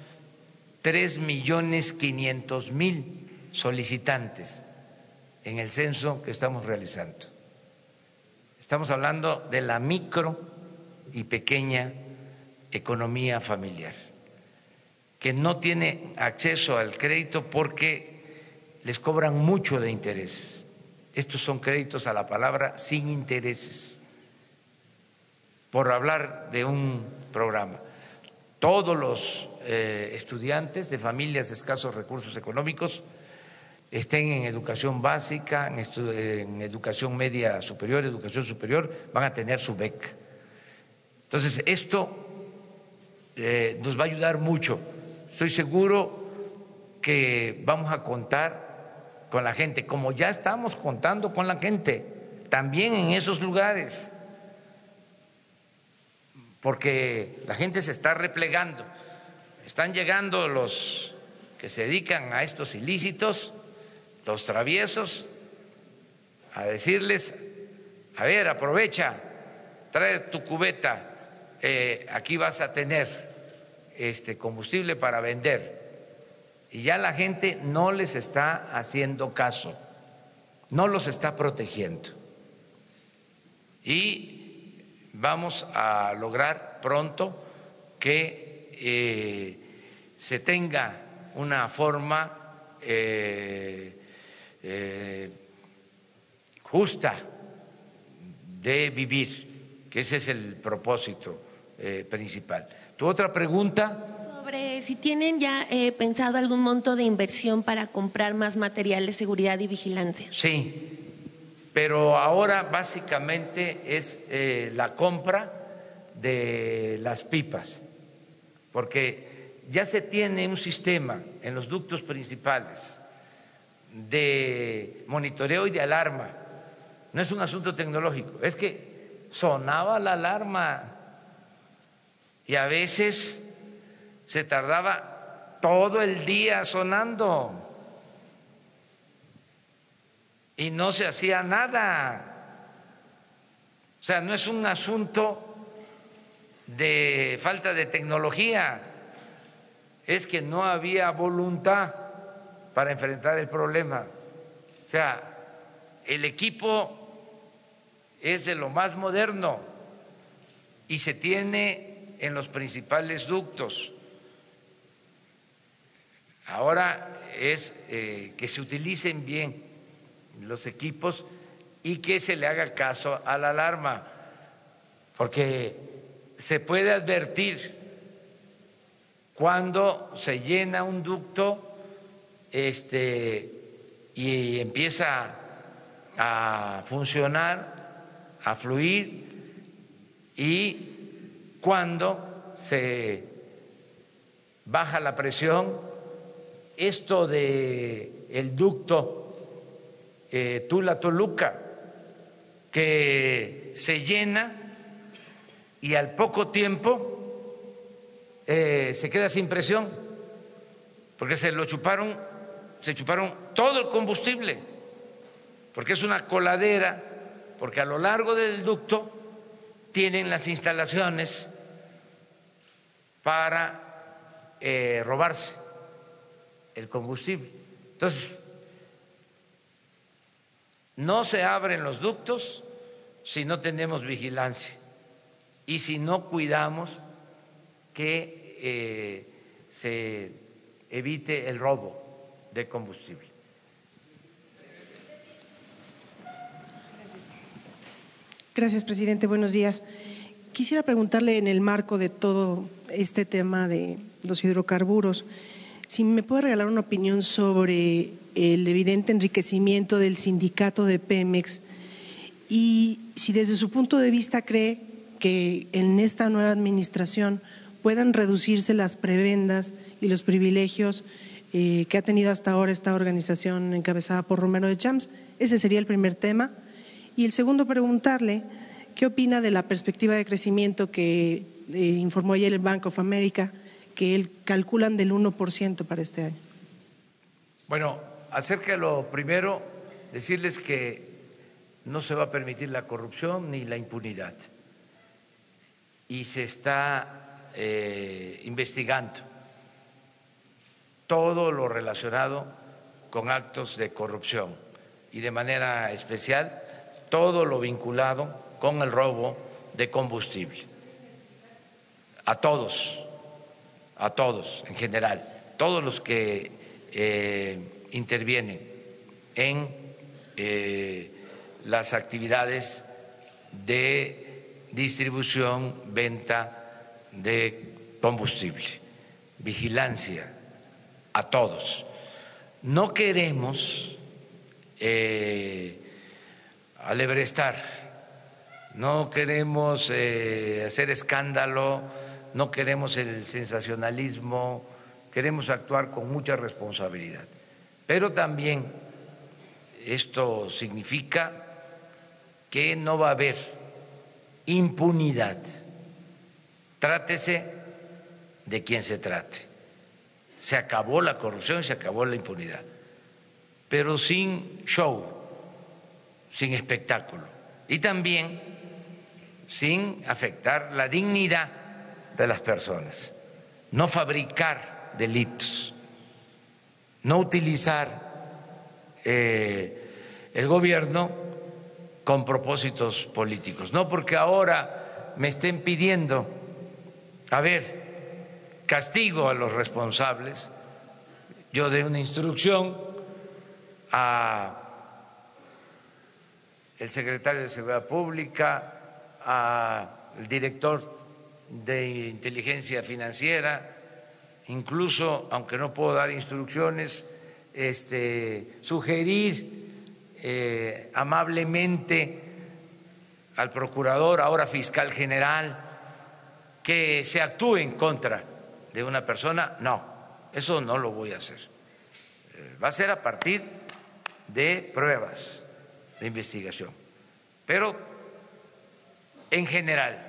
3.500.000 solicitantes en el censo que estamos realizando. Estamos hablando de la micro y pequeña economía familiar, que no tiene acceso al crédito porque les cobran mucho de interés. Estos son créditos a la palabra sin intereses, por hablar de un programa. Todos los estudiantes de familias de escasos recursos económicos, estén en educación básica, en educación media superior, educación superior, van a tener su beca. Entonces, esto nos va a ayudar mucho. Estoy seguro que vamos a contar con la gente, como ya estamos contando con la gente, también en esos lugares, porque la gente se está replegando. Están llegando los que se dedican a estos ilícitos, los traviesos, a decirles: a ver, aprovecha, trae tu cubeta, aquí vas a tener combustible para vender. Y ya la gente no les está haciendo caso, no los está protegiendo. Y vamos a lograr pronto que se tenga una forma justa de vivir, que ese es el propósito principal. Tu otra pregunta. Sobre si tienen ya pensado algún monto de inversión para comprar más material de seguridad y vigilancia. Sí, pero ahora básicamente es la compra de las pipas, porque ya se tiene un sistema en los ductos principales de monitoreo y de alarma. No es un asunto tecnológico, es que sonaba la alarma y a veces se tardaba todo el día sonando y no se hacía nada. O sea, no es un asunto de falta de tecnología, es que no había voluntad para enfrentar el problema. O sea, el equipo es de lo más moderno y se tiene en los principales ductos. Ahora es que se utilicen bien los equipos y que se le haga caso a la alarma, porque se puede advertir cuando se llena un ducto y empieza a funcionar, a fluir, y cuando se baja la presión. Esto de el ducto Tula-Toluca, que se llena y al poco tiempo se queda sin presión, porque se chuparon todo el combustible, porque es una coladera, porque a lo largo del ducto tienen las instalaciones para robarse el combustible. Entonces, no se abren los ductos si no tenemos vigilancia y si no cuidamos que se evite el robo de combustible. Gracias, presidente. Buenos días. Quisiera preguntarle, en el marco de todo este tema de los hidrocarburos, si me puede regalar una opinión sobre el evidente enriquecimiento del sindicato de Pemex y si desde su punto de vista cree que en esta nueva administración puedan reducirse las prebendas y los privilegios que ha tenido hasta ahora esta organización encabezada por Romero de Champs Ese sería el primer tema. Y el segundo, preguntarle qué opina de la perspectiva de crecimiento que informó ayer el Bank of America, que calculan del 1% para este año. Bueno, acerca de lo primero, decirles que no se va a permitir la corrupción ni la impunidad. Y se está investigando todo lo relacionado con actos de corrupción y de manera especial todo lo vinculado con el robo de combustible. A todos en general, todos los que intervienen en las actividades de distribución, venta de combustible, vigilancia a todos. No queremos alebrestar, no queremos hacer escándalo, no queremos el sensacionalismo, queremos actuar con mucha responsabilidad. Pero también esto significa que no va a haber impunidad. Trátese de quien se trate. Se acabó la corrupción y se acabó la impunidad, pero sin show, sin espectáculo y también sin afectar la dignidad de las personas. No fabricar delitos, no utilizar el gobierno con propósitos políticos, no porque ahora me estén pidiendo, a ver, castigo a los responsables, yo doy una instrucción a el secretario de Seguridad Pública, al director de Inteligencia Financiera, incluso, aunque no puedo dar instrucciones, sugerir amablemente al procurador, ahora fiscal general, que se actúe en contra de una persona. No, eso no lo voy a hacer. Va a ser a partir de pruebas de investigación, pero en general,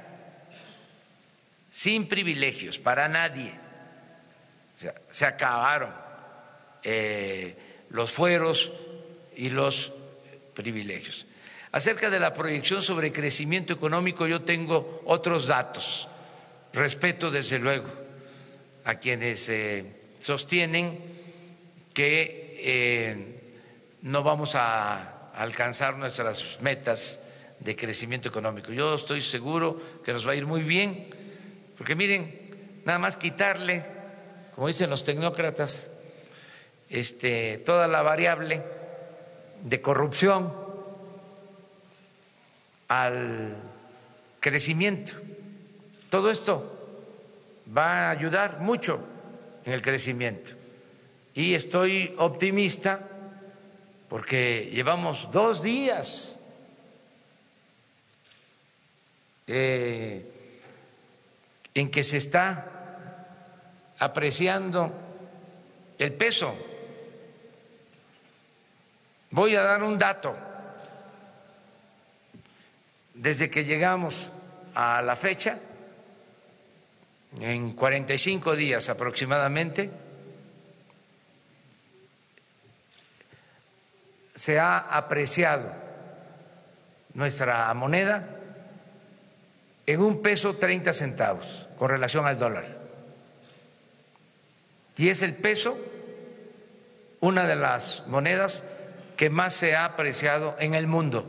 sin privilegios para nadie. O sea, se acabaron los fueros y los privilegios. Acerca de la proyección sobre crecimiento económico, yo tengo otros datos. Respeto, desde luego, a quienes sostienen que no vamos a alcanzar nuestras metas de crecimiento económico. Yo estoy seguro que nos va a ir muy bien, porque miren, nada más quitarle, como dicen los tecnócratas, toda la variable de corrupción al crecimiento. Todo esto va a ayudar mucho en el crecimiento y estoy optimista porque llevamos 2 días en que se está apreciando el peso. Voy a dar un dato. Desde que llegamos a la fecha, en 45 días aproximadamente, se ha apreciado nuestra moneda en $1.30 con relación al dólar. Y es el peso una de las monedas que más se ha apreciado en el mundo.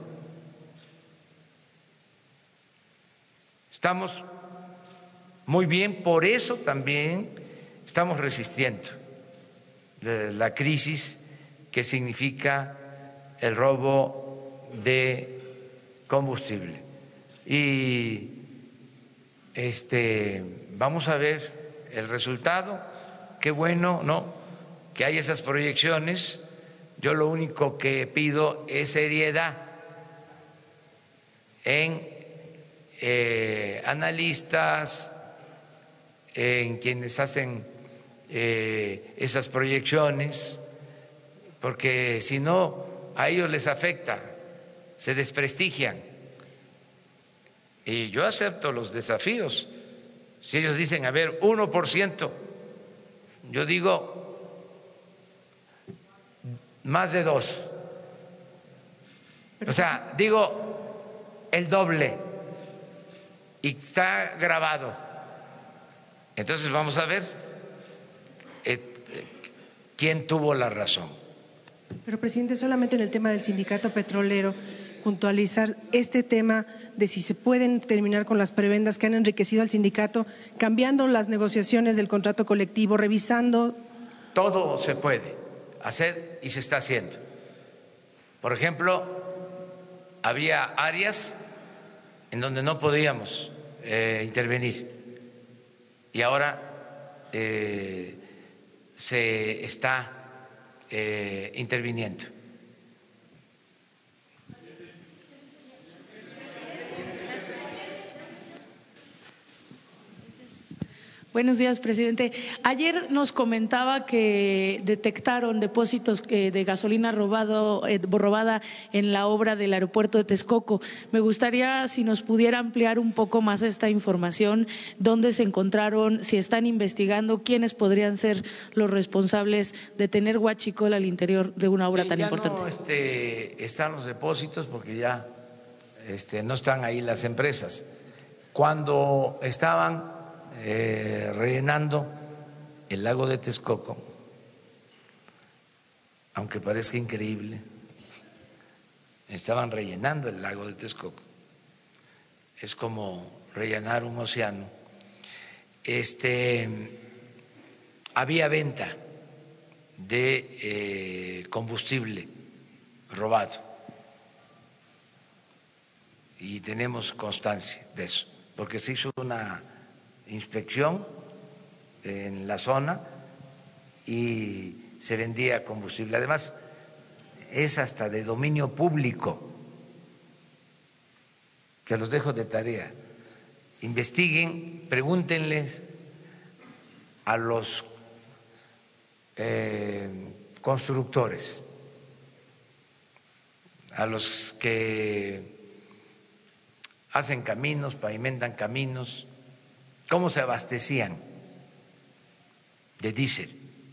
Estamos muy bien, por eso también estamos resistiendo la crisis que significa el robo de combustible. Y vamos a ver el resultado. Qué bueno, ¿no?, que hay esas proyecciones. Yo lo único que pido es seriedad en analistas, en quienes hacen esas proyecciones, porque si no a ellos les afecta, se desprestigian. Y yo acepto los desafíos. Si ellos dicen, a ver, 1%, yo digo más de 2. O sea, digo el doble. Y está grabado. Entonces vamos a ver quién tuvo la razón. Pero, presidente, solamente en el tema del sindicato petrolero, puntualizar este tema de si se pueden terminar con las prebendas que han enriquecido al sindicato, cambiando las negociaciones del contrato colectivo, revisando. Todo se puede hacer y se está haciendo. Por ejemplo, había áreas en donde no podíamos intervenir y ahora se está interviniendo. Buenos días, presidente. Ayer nos comentaba que detectaron depósitos de gasolina robada en la obra del aeropuerto de Texcoco. Me gustaría si nos pudiera ampliar un poco más esta información, dónde se encontraron, si están investigando, quiénes podrían ser los responsables de tener huachicol al interior de una obra tan importante. No están los depósitos porque ya no están ahí las empresas. Cuando estaban rellenando el lago de Texcoco, aunque parezca increíble, estaban rellenando el lago de Texcoco. Es como rellenar un océano. Había venta de combustible robado y tenemos constancia de eso, porque se hizo una inspección en la zona y se vendía combustible. Además, es hasta de dominio público. Se los dejo de tarea. Investiguen, pregúntenles a los constructores, a los que hacen caminos, pavimentan caminos, cómo se abastecían de diésel.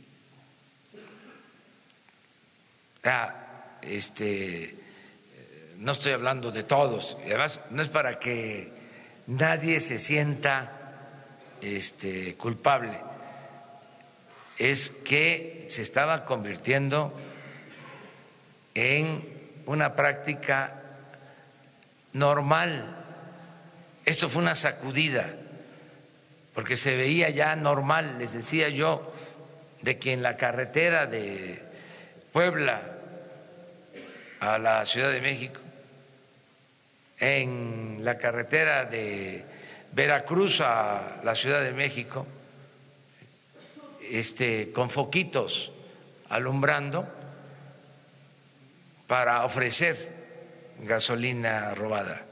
No estoy hablando de todos, y además no es para que nadie se sienta culpable, es que se estaba convirtiendo en una práctica normal. Esto fue una sacudida, porque se veía ya normal, les decía yo, de que en la carretera de Puebla a la Ciudad de México, en la carretera de Veracruz a la Ciudad de México, con foquitos alumbrando para ofrecer gasolina robada.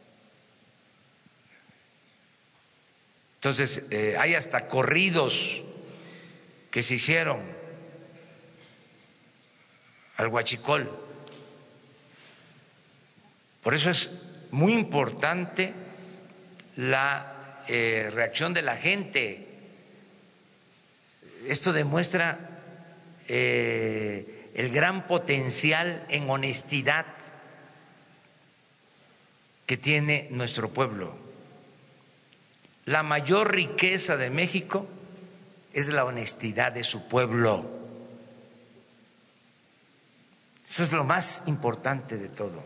Entonces, hay hasta corridos que se hicieron al huachicol. Por eso es muy importante la reacción de la gente. Esto demuestra el gran potencial en honestidad que tiene nuestro pueblo. La mayor riqueza de México es la honestidad de su pueblo. Eso es lo más importante de todo.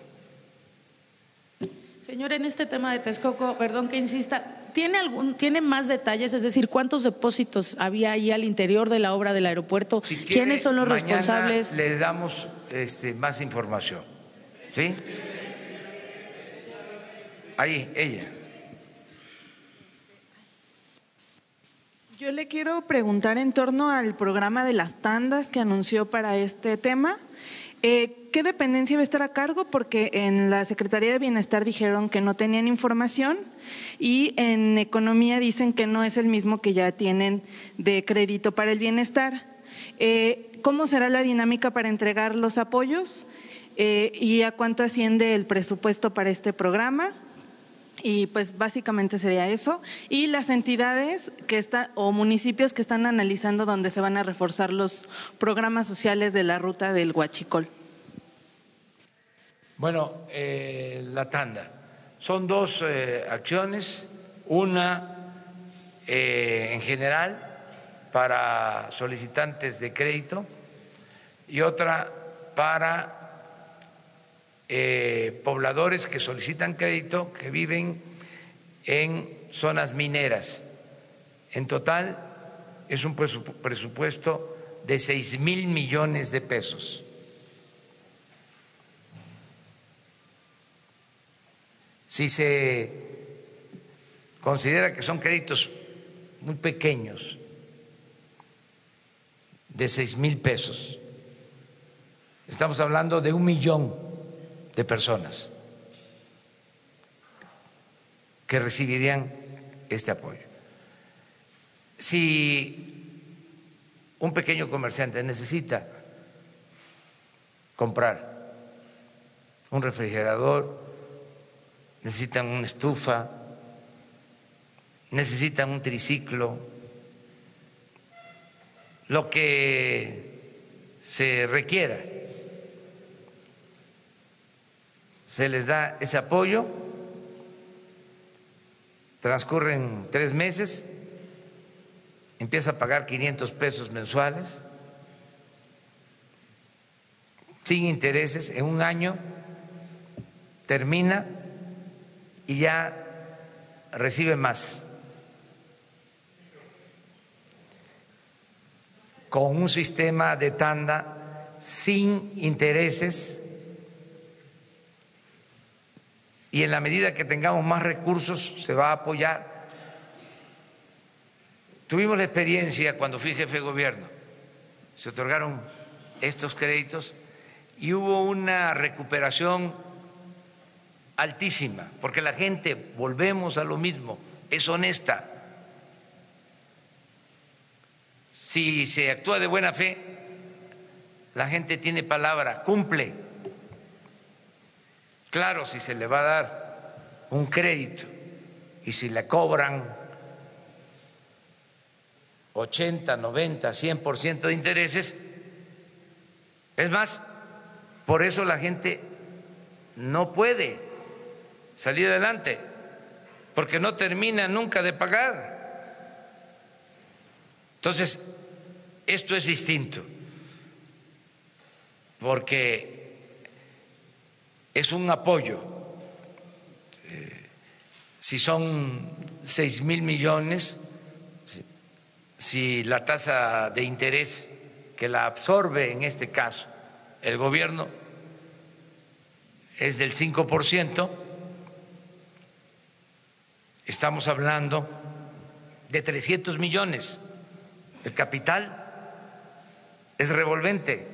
Señor, en este tema de Texcoco, perdón que insista, ¿tiene más detalles? Es decir, ¿cuántos depósitos había ahí al interior de la obra del aeropuerto? Si quiere, ¿quiénes son los responsables? Le damos más información. ¿Sí? Ahí, ella. Yo le quiero preguntar en torno al programa de las tandas que anunció para este tema. ¿Qué dependencia va a estar a cargo? Porque en la Secretaría de Bienestar dijeron que no tenían información y en Economía dicen que no es el mismo que ya tienen de Crédito para el Bienestar. ¿Cómo será la dinámica para entregar los apoyos? y a cuánto asciende el presupuesto para este programa. Y pues básicamente sería eso. Y las entidades que están o municipios que están analizando donde se van a reforzar los programas sociales de la ruta del Huachicol. Bueno, la tanda. Son dos acciones. Una en general para solicitantes de crédito y otra para pobladores que solicitan crédito que viven en zonas mineras. En total es un presupuesto de 6,000 millones de pesos. Si se considera que son créditos muy pequeños, de 6,000 pesos, estamos hablando de 1 millón de personas que recibirían este apoyo. Si un pequeño comerciante necesita comprar un refrigerador, necesitan una estufa, necesitan un triciclo, lo que se requiera, se les da ese apoyo, transcurren 3 meses, empieza a pagar 500 pesos mensuales, sin intereses, en 1 año termina y ya recibe más. Con un sistema de tanda sin intereses. Y en la medida que tengamos más recursos se va a apoyar. Tuvimos la experiencia cuando fui jefe de gobierno, se otorgaron estos créditos y hubo una recuperación altísima, porque la gente, volvemos a lo mismo, es honesta. Si se actúa de buena fe, la gente tiene palabra, cumple. Claro, si se le va a dar un crédito y si le cobran 80, 90, 100% de intereses, es más, por eso la gente no puede salir adelante, porque no termina nunca de pagar. Entonces, esto es distinto, porque es un apoyo. Si son 6,000 millones, si la tasa de interés que la absorbe en este caso el gobierno es del 5%, estamos hablando de 300 millones. El capital es revolvente.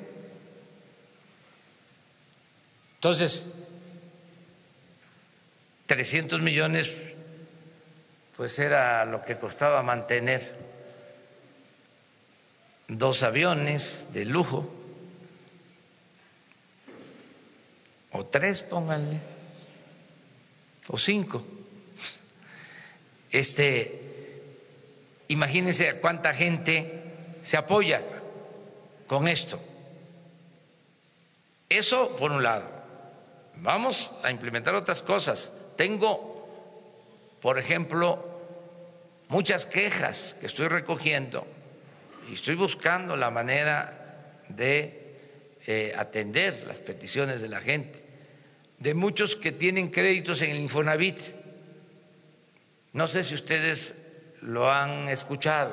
Entonces, 300 millones, pues era lo que costaba mantener 2 aviones de lujo, o 3, pónganle, o 5. Imagínense a cuánta gente se apoya con esto. Eso por un lado. Vamos a implementar otras cosas. Tengo, por ejemplo, muchas quejas que estoy recogiendo y estoy buscando la manera de atender las peticiones de la gente, de muchos que tienen créditos en el Infonavit. No sé si ustedes lo han escuchado,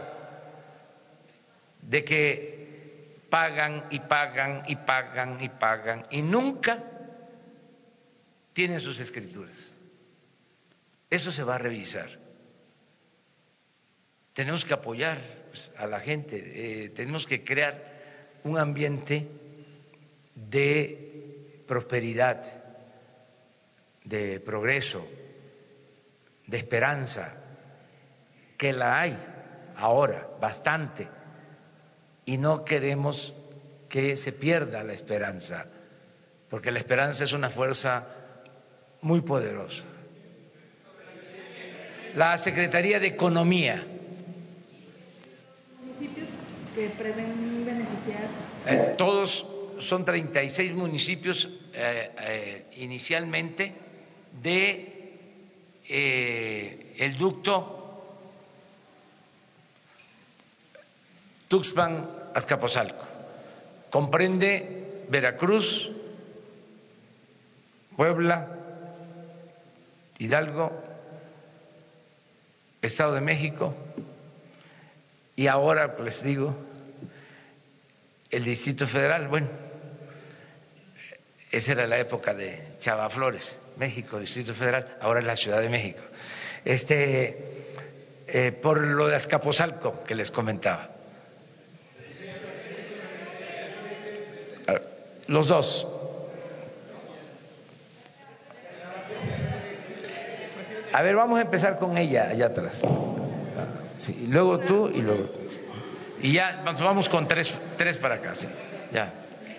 de que pagan y pagan y pagan y pagan y nunca tienen sus escrituras. Eso se va a revisar. Tenemos que apoyar a la gente, tenemos que crear un ambiente de prosperidad, de progreso, de esperanza, que la hay ahora bastante, y no queremos que se pierda la esperanza. porque la esperanza es una fuerza muy poderosa. La Secretaría de Economía. ¿Municipios que prevén beneficiar? Todos son 36 municipios inicialmente de el ducto Tuxpan-Azcapotzalco. Comprende Veracruz, Puebla, Hidalgo, Estado de México y ahora, pues digo, el Distrito Federal. Bueno, esa era la época de Chava Flores, México, Distrito Federal, ahora es la Ciudad de México. Por lo de Azcapotzalco que les comentaba. Los dos. A ver, vamos a empezar con ella allá atrás. Sí, luego tú y luego tú. Y ya vamos con tres para acá, sí. Ya.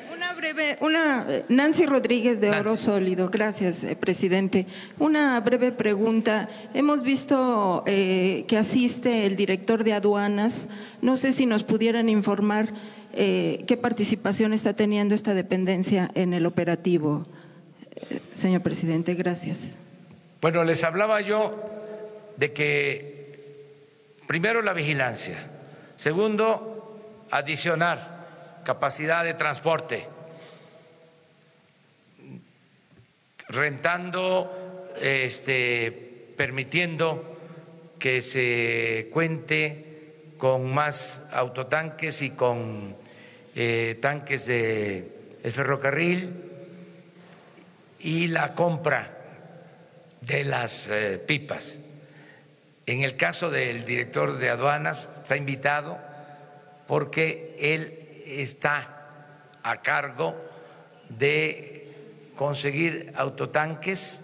Nancy Rodríguez de Oro Sólido. Gracias, presidente. Una breve pregunta. Hemos visto que asiste el director de aduanas. No sé si nos pudieran informar qué participación está teniendo esta dependencia en el operativo, señor presidente. Gracias. Bueno, les hablaba yo de que primero la vigilancia, segundo, adicionar capacidad de transporte, rentando, permitiendo que se cuente con más autotanques y con tanques del ferrocarril y la compra de las pipas. En el caso del director de aduanas está invitado porque él está a cargo de conseguir autotanques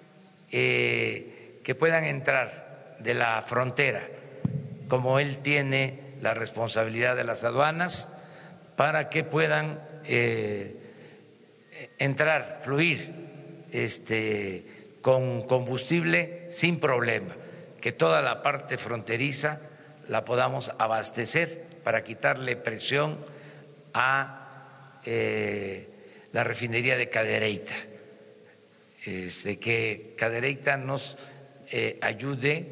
que puedan entrar de la frontera, como él tiene la responsabilidad de las aduanas, para que puedan entrar, fluir con combustible sin problema, que toda la parte fronteriza la podamos abastecer para quitarle presión a la refinería de Cadereyta, que Cadereyta nos ayude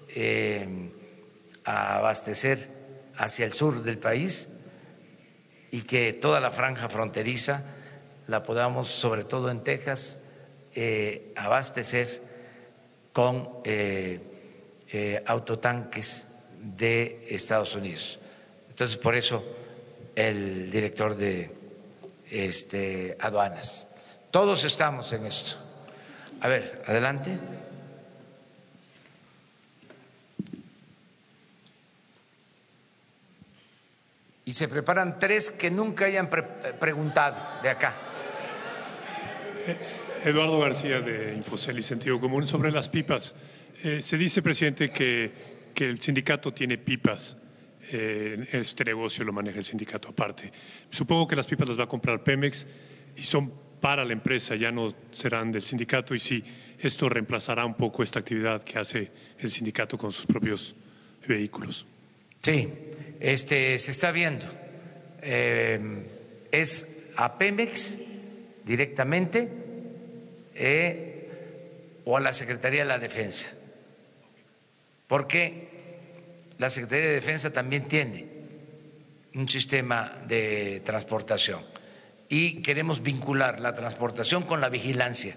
a abastecer hacia el sur del país y que toda la franja fronteriza la podamos, sobre todo en Texas, abastecer con autotanques de Estados Unidos. Entonces, por eso el director de aduanas. Todos estamos en esto. A ver, adelante. Y se preparan tres que nunca hayan preguntado de acá. Eduardo García de Infocel y Sentido Común. Sobre las pipas, se dice, presidente, que el sindicato tiene pipas. Este negocio lo maneja el sindicato aparte. Supongo que las pipas las va a comprar Pemex y son para la empresa, ya no serán del sindicato, y si esto reemplazará un poco esta actividad que hace el sindicato con sus propios vehículos. Sí, se está viendo. Es a Pemex directamente o a la Secretaría de la Defensa, porque la Secretaría de Defensa también tiene un sistema de transportación y queremos vincular la transportación con la vigilancia,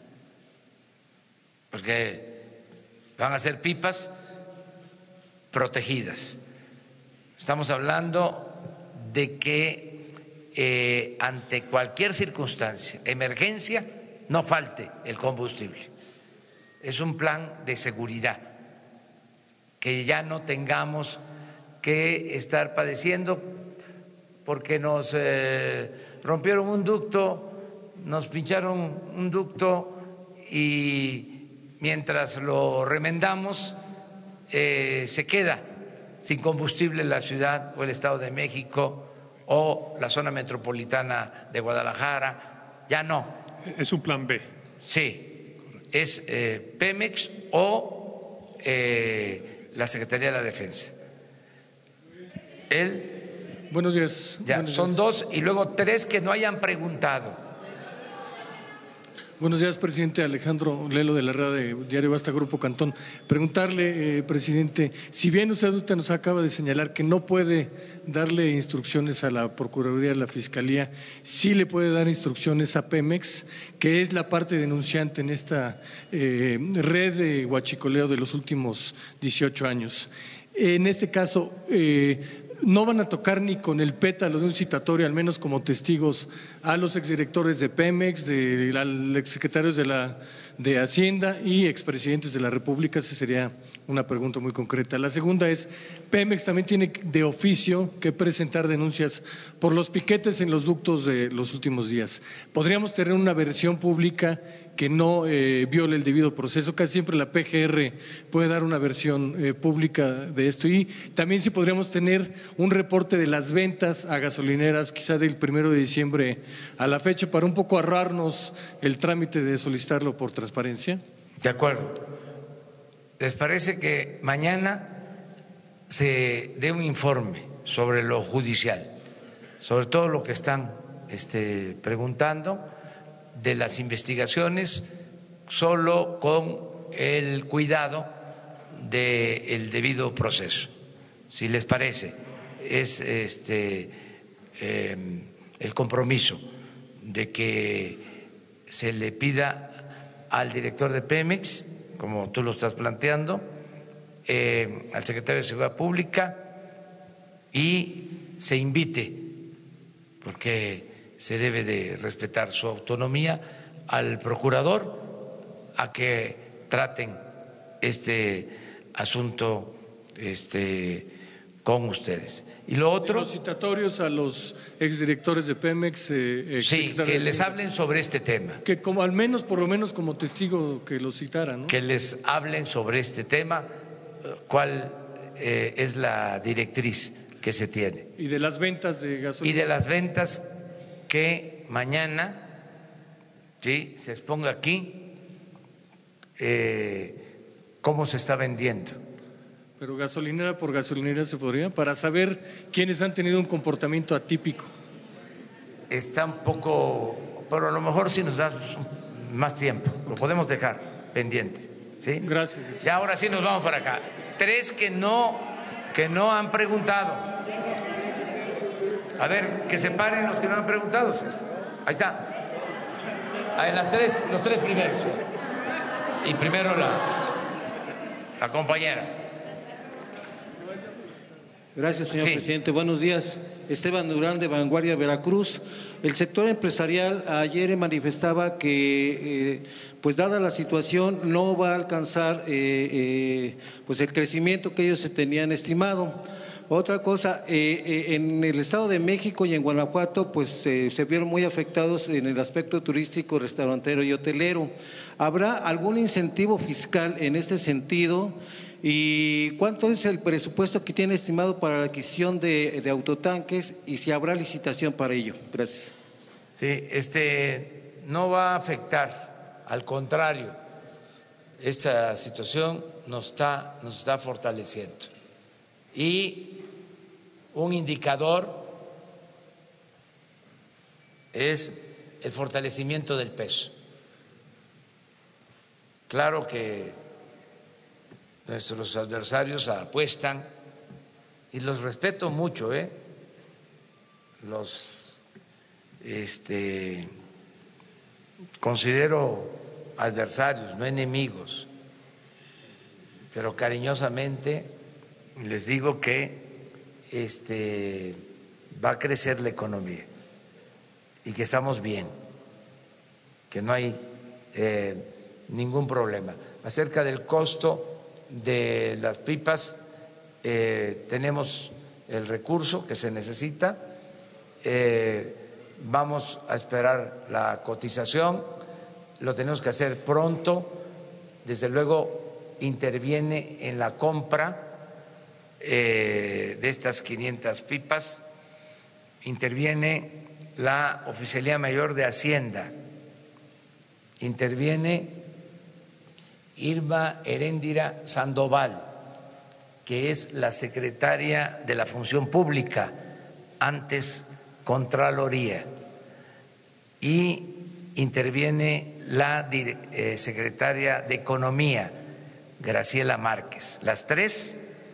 porque van a ser pipas protegidas. Estamos hablando de que ante cualquier circunstancia, emergencia, no falte el combustible. Es un plan de seguridad, que ya no tengamos que estar padeciendo porque nos rompieron un ducto, nos pincharon un ducto y mientras lo remendamos se queda sin combustible la ciudad o el Estado de México o la zona metropolitana de Guadalajara ya no. Es un plan B. Sí, es Pemex o la Secretaría de la Defensa. Buenos días. Ya, Buenos son días. 2 y luego 3 que no hayan preguntado. Buenos días, presidente. Alejandro Lelo de la red de Diario Basta, Grupo Cantón. Preguntarle, presidente, si bien usted nos acaba de señalar que no puede darle instrucciones a la Procuraduría, a la Fiscalía, sí le puede dar instrucciones a Pemex, que es la parte denunciante en esta red de huachicoleo de los últimos 18 años. En este caso, no van a tocar ni con el pétalo de un citatorio, al menos como testigos, a los exdirectores de Pemex, al exsecretarios de Hacienda y expresidentes de la República. Esa sería una pregunta muy concreta. La segunda es, Pemex también tiene de oficio que presentar denuncias por los piquetes en los ductos de los últimos días. ¿Podríamos tener una versión pública que no viole el debido proceso? Casi siempre la PGR puede dar una versión pública de esto. Y también si podríamos tener un reporte de las ventas a gasolineras, quizá del 1 de diciembre a la fecha, para un poco ahorrarnos el trámite de solicitarlo por transparencia. De acuerdo. ¿Les parece que mañana se dé un informe sobre lo judicial, sobre todo lo que están preguntando, de las investigaciones, solo con el cuidado del debido proceso? Si les parece, es el compromiso de que se le pida al director de Pemex, como tú lo estás planteando, al secretario de Seguridad Pública, y se invite, porque se debe de respetar su autonomía, al procurador a que traten este asunto con ustedes. Y lo otro, los citatorios a los exdirectores de Pemex, sí, que les hablen sobre este tema, que como al menos, por lo menos como testigo, que los citaran, ¿no? Que les hablen sobre este tema, cuál es la directriz que se tiene. Y de las ventas de gasolina. Y de las ventas, que mañana se exponga aquí cómo se está vendiendo. Pero gasolinera por gasolinera se podría, para saber quiénes han tenido un comportamiento atípico. Está un poco, pero a lo mejor si nos da más tiempo, lo podemos dejar pendiente. ¿Sí? Gracias. Y ahora sí nos vamos para acá. 3 que no han preguntado. A ver, que se paren los que no han preguntado. Ahí está. Ahí, los 3 primeros. Y primero la compañera. Gracias, señor presidente. Buenos días. Esteban Durán, de Vanguardia Veracruz. El sector empresarial ayer manifestaba que, pues dada la situación, no va a alcanzar pues el crecimiento que ellos se tenían estimado. Otra cosa, en el Estado de México y en Guanajuato, pues se vieron muy afectados en el aspecto turístico, restaurantero y hotelero. ¿Habrá algún incentivo fiscal en este sentido? ¿Y cuánto es el presupuesto que tiene estimado para la adquisición de autotanques y si habrá licitación para ello? Gracias. Sí, no va a afectar, al contrario, esta situación nos está fortaleciendo. Y un indicador es el fortalecimiento del peso. Claro que nuestros adversarios apuestan, y los respeto mucho, los considero adversarios, no enemigos, pero cariñosamente les digo que va a crecer la economía y que estamos bien, que no hay ningún problema. Acerca del costo de las pipas, tenemos el recurso que se necesita, vamos a esperar la cotización, lo tenemos que hacer pronto, desde luego interviene en la compra de estas 500 pipas, interviene la Oficialía Mayor de Hacienda interviene Irma Heréndira Sandoval, que es la secretaria de la Función Pública, antes Contraloría, y interviene la secretaria de Economía, Graciela Márquez. Las tres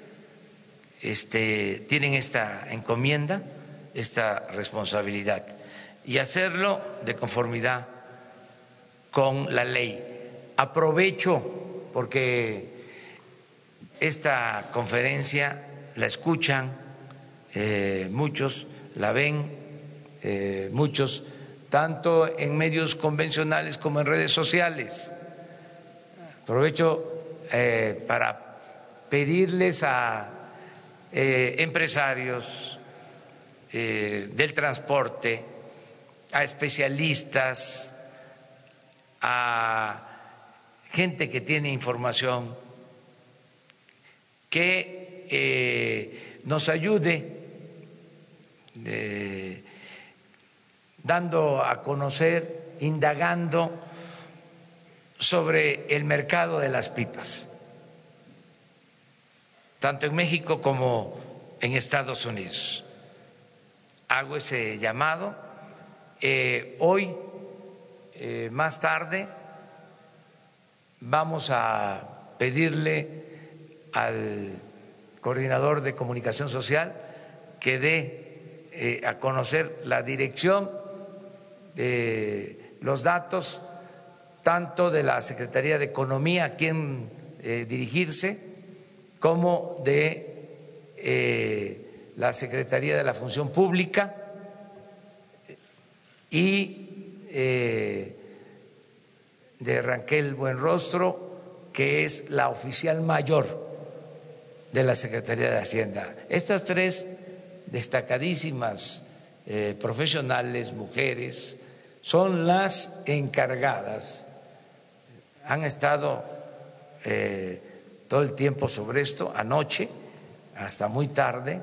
tienen esta encomienda, esta responsabilidad, y hacerlo de conformidad con la ley. Aprovecho porque esta conferencia la escuchan muchos, la ven muchos, tanto en medios convencionales como en redes sociales. Aprovecho para pedirles a empresarios del transporte, a especialistas, a gente que tiene información, que nos ayude dando a conocer, indagando sobre el mercado de las pipas, tanto en México como en Estados Unidos. Hago ese llamado. Hoy, más tarde, vamos a pedirle al coordinador de comunicación social que dé a conocer la dirección, los datos, tanto de la Secretaría de Economía, a quien dirigirse, como de la Secretaría de la Función Pública y de Raquel Buenrostro, que es la oficial mayor de la Secretaría de Hacienda. Estas tres destacadísimas profesionales, mujeres, son las encargadas, han estado todo el tiempo sobre esto, anoche hasta muy tarde,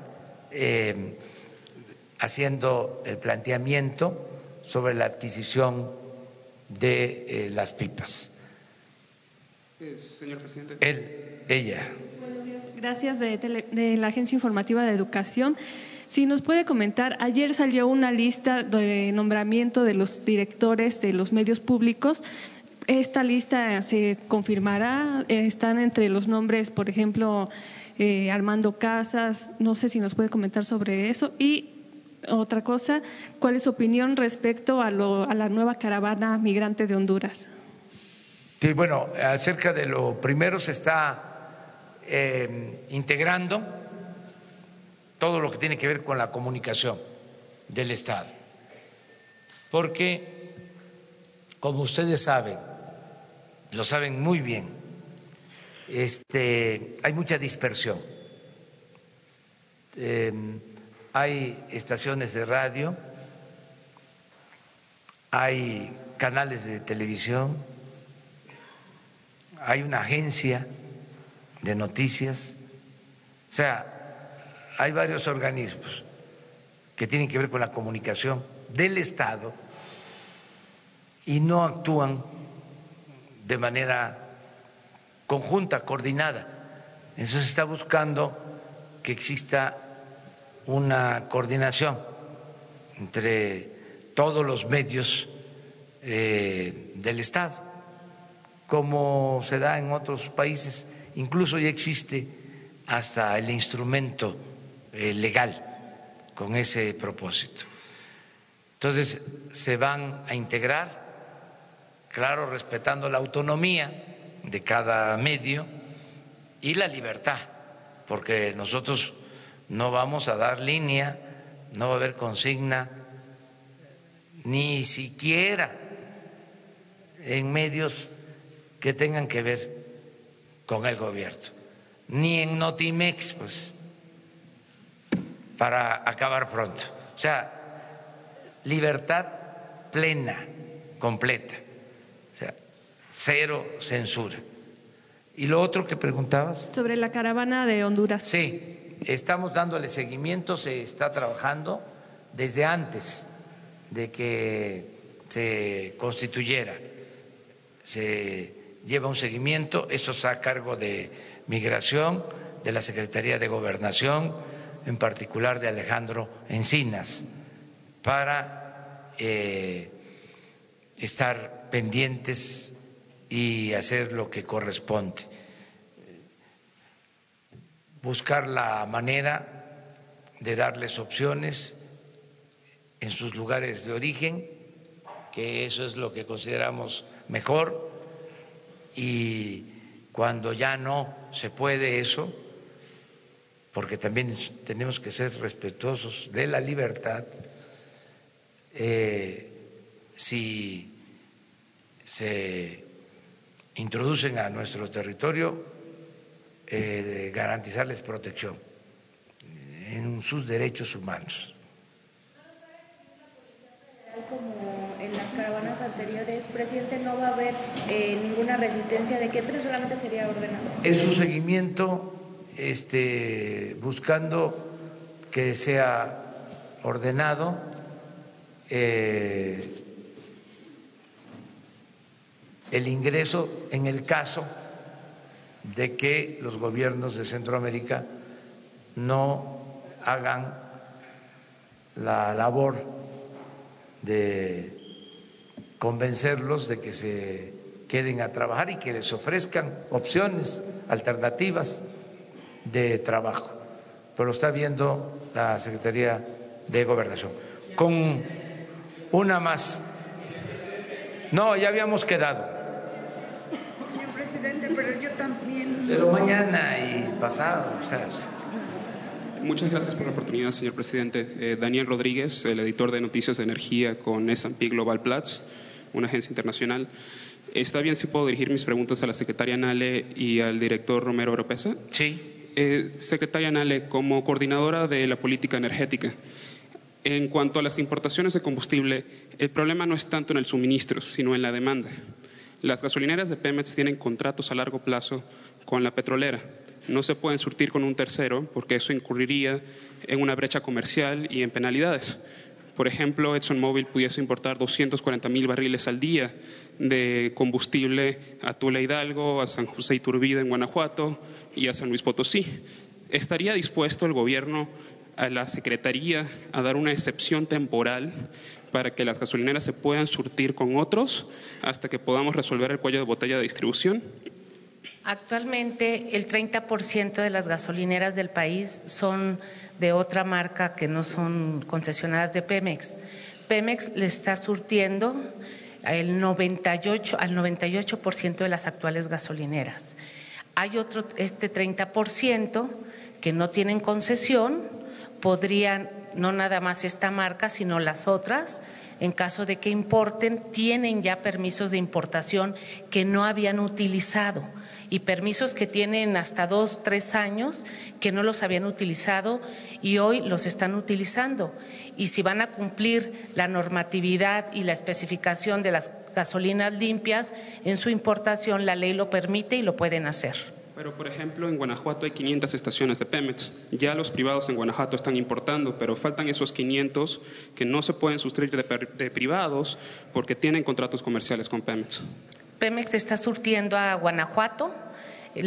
haciendo el planteamiento sobre la adquisición de las pipas. Señor presidente. Ella. Buenos días. Gracias de la Agencia Informativa de Educación. Si nos puede comentar, ayer salió una lista de nombramiento de los directores de los medios públicos. ¿Esta lista se confirmará? ¿Están entre los nombres, por ejemplo, Armando Casas? No sé si nos puede comentar sobre eso. Y otra cosa, ¿cuál es su opinión respecto a la nueva caravana migrante de Honduras? Sí, bueno, acerca de lo primero, se está integrando todo lo que tiene que ver con la comunicación del Estado, porque, como ustedes saben, lo saben muy bien, hay mucha dispersión. Hay estaciones de radio, hay canales de televisión, hay una agencia de noticias, o sea, hay varios organismos que tienen que ver con la comunicación del Estado y no actúan de manera conjunta, coordinada. Entonces se está buscando que exista una coordinación entre todos los medios del Estado, como se da en otros países. Incluso ya existe hasta el instrumento legal con ese propósito. Entonces se van a integrar, claro, respetando la autonomía de cada medio y la libertad, porque nosotros no vamos a dar línea, no va a haber consigna, ni siquiera en medios que tengan que ver con el gobierno, ni en Notimex, pues, para acabar pronto. O sea, libertad plena, completa, o sea, cero censura. ¿Y lo otro que preguntabas? Sobre la caravana de Honduras. Sí, estamos dándole seguimiento, se está trabajando desde antes de que se constituyera. se lleva un seguimiento. Esto está a cargo de Migración, de la Secretaría de Gobernación, en particular de Alejandro Encinas, para estar pendientes y hacer lo que corresponde. Buscar la manera de darles opciones en sus lugares de origen, que eso es lo que consideramos mejor, y cuando ya no se puede eso, porque también tenemos que ser respetuosos de la libertad, si se introducen a nuestro territorio, garantizarles protección en sus derechos humanos. Como en las caravanas anteriores, presidente, no va a haber ninguna resistencia de que solamente sería ordenado. Es un seguimiento buscando que sea ordenado, el ingreso en el caso de que los gobiernos de Centroamérica no hagan la labor de convencerlos de que se queden a trabajar y que les ofrezcan opciones alternativas de trabajo. Pero lo está viendo la Secretaría de Gobernación. Con una más. No, ya habíamos quedado. Señor presidente, pero yo también. Pero mañana y pasado, o sea. Muchas gracias por la oportunidad, señor presidente. Daniel Rodríguez, el editor de Noticias de Energía con S&P Global Platts, una agencia internacional. ¿Está bien si puedo dirigir mis preguntas a la secretaria Nale y al director Romero Oropesa? Sí. Secretaria Nale, como coordinadora de la política energética, en cuanto a las importaciones de combustible, el problema no es tanto en el suministro, sino en la demanda. Las gasolineras de Pemex tienen contratos a largo plazo con la petrolera. No se pueden surtir con un tercero porque eso incurriría en una brecha comercial y en penalidades. Por ejemplo, ExxonMobil pudiese importar 240,000 barriles al día de combustible a Tula Hidalgo, a San José Iturbide en Guanajuato y a San Luis Potosí. ¿Estaría dispuesto el gobierno, a la Secretaría, a dar una excepción temporal para que las gasolineras se puedan surtir con otros hasta que podamos resolver el cuello de botella de distribución? Actualmente el 30% de las gasolineras del país son de otra marca que no son concesionadas de Pemex. Pemex le está surtiendo al 98% de las actuales gasolineras. Hay otro 30% que no tienen concesión, podrían, no nada más esta marca, sino las otras, en caso de que importen, tienen ya permisos de importación que no habían utilizado y permisos que tienen hasta 2, 3 años que no los habían utilizado y hoy los están utilizando. Y si van a cumplir la normatividad y la especificación de las gasolinas limpias en su importación, la ley lo permite y lo pueden hacer. Pero, por ejemplo, en Guanajuato hay 500 estaciones de Pemex. Ya los privados en Guanajuato están importando, pero faltan esos 500 que no se pueden sustraer de privados porque tienen contratos comerciales con Pemex. Pemex está surtiendo a Guanajuato. El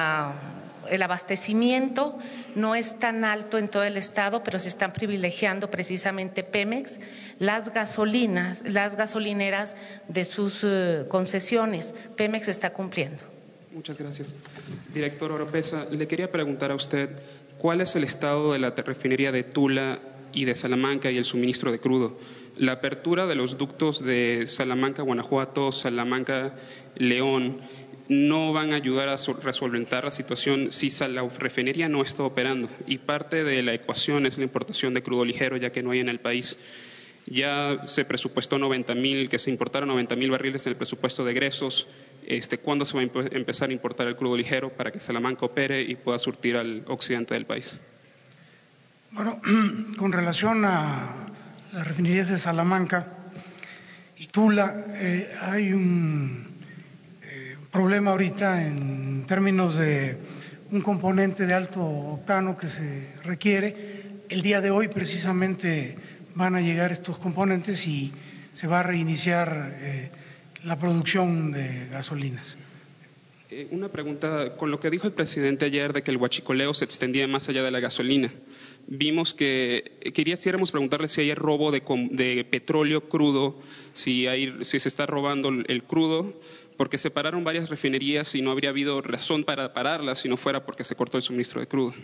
abastecimiento no es tan alto en todo el estado, pero se están privilegiando precisamente Pemex, las gasolineras de sus concesiones. Pemex está cumpliendo. Muchas gracias. Director Oropesa, le quería preguntar a usted cuál es el estado de la refinería de Tula y de Salamanca y el suministro de crudo. La apertura de los ductos de Salamanca, Guanajuato, Salamanca, León, no van a ayudar a resolventar la situación si la refinería no está operando. Y parte de la ecuación es la importación de crudo ligero, ya que no hay en el país. Ya se presupuestó 90,000, que se importaron 90,000 barriles en el presupuesto de egresos. ¿Cuándo se va a empezar a importar el crudo ligero para que Salamanca opere y pueda surtir al occidente del país? Bueno, con relación a las refinerías de Salamanca y Tula, hay un problema ahorita en términos de un componente de alto octano que se requiere. El día de hoy precisamente van a llegar estos componentes y se va a reiniciar la producción de gasolinas. Una pregunta, con lo que dijo el presidente ayer de que el huachicoleo se extendía más allá de la gasolina. Vimos que quisiéramos preguntarle si hay robo de petróleo crudo, si se está robando el crudo, porque se pararon varias refinerías y no habría habido razón para pararlas si no fuera porque se cortó el suministro de crudo.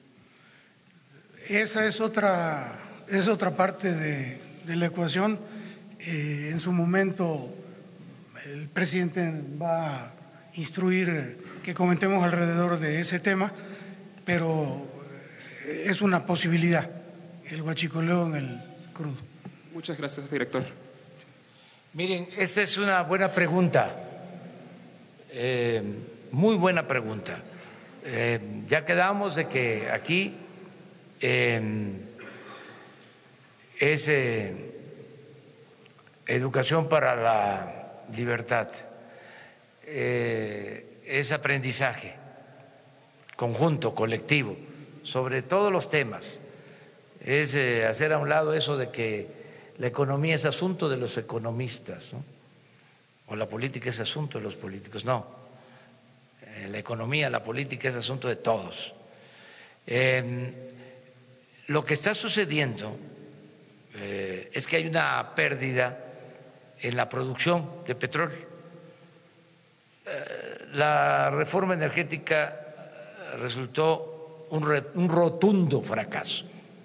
Esa es otra parte de la ecuación. En su momento el presidente va a instruir que comentemos alrededor de ese tema, pero es una posibilidad el huachicoleo en el crudo. Muchas gracias, director. Miren, esta es una buena pregunta, muy buena pregunta. Ya quedamos de que aquí es educación para la libertad, es aprendizaje conjunto, colectivo, sobre todos los temas. Es hacer a un lado eso de que la economía es asunto de los economistas, ¿no? O la política es asunto de los políticos. No, la economía, la política es asunto de todos. Lo que está sucediendo es que hay una pérdida en la producción de petróleo. La reforma energética resultó un rotundo fracaso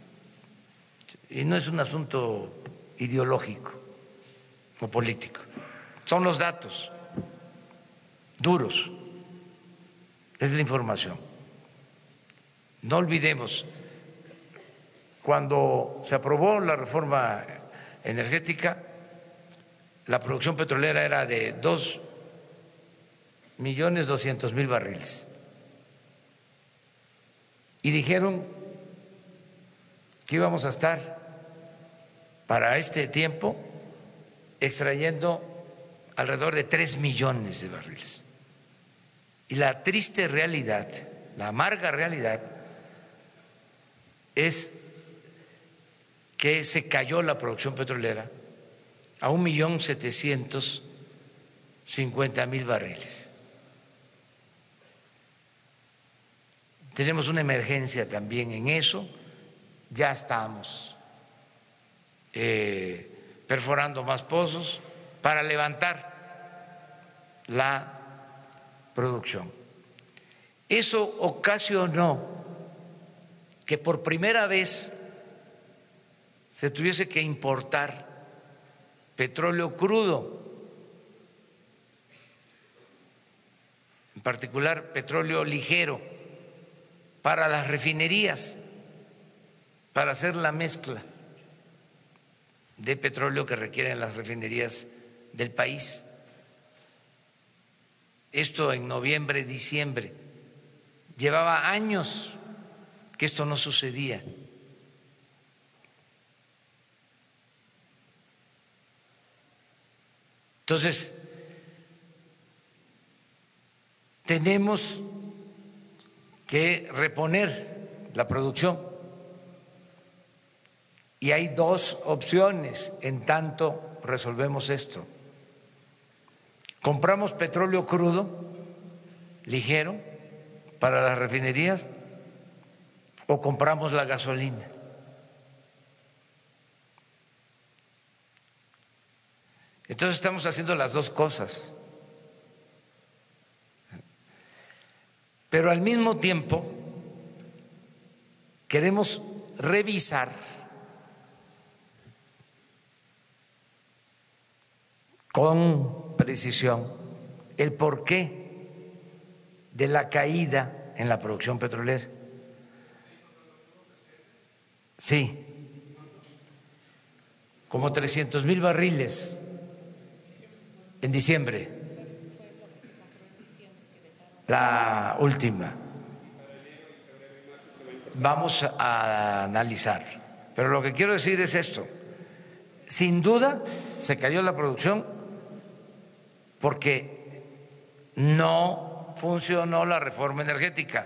y no es un asunto ideológico o político, son los datos duros, es la información. No olvidemos, cuando se aprobó la reforma energética, la producción petrolera era de 2.200.000 barriles. Y dijeron que íbamos a estar para este tiempo extrayendo alrededor de 3 millones de barriles. Y la triste realidad, la amarga realidad, es que se cayó la producción petrolera a 1.750.000 barriles. Tenemos una emergencia también en eso, ya estamos perforando más pozos para levantar la producción. Eso ocasionó que por primera vez se tuviese que importar petróleo crudo, en particular petróleo ligero, para las refinerías, para hacer la mezcla de petróleo que requieren las refinerías del país. Esto en noviembre, diciembre. Llevaba años que esto no sucedía. Entonces, tenemos que reponer la producción y hay dos opciones en tanto resolvemos esto. Compramos petróleo crudo, ligero, para las refinerías o compramos la gasolina. Entonces estamos haciendo las dos cosas. Pero al mismo tiempo queremos revisar con precisión el porqué de la caída en la producción petrolera. Sí, como 300.000 barriles en diciembre. La última. Vamos a analizar. Pero lo que quiero decir es esto. Sin duda se cayó la producción porque no funcionó la reforma energética.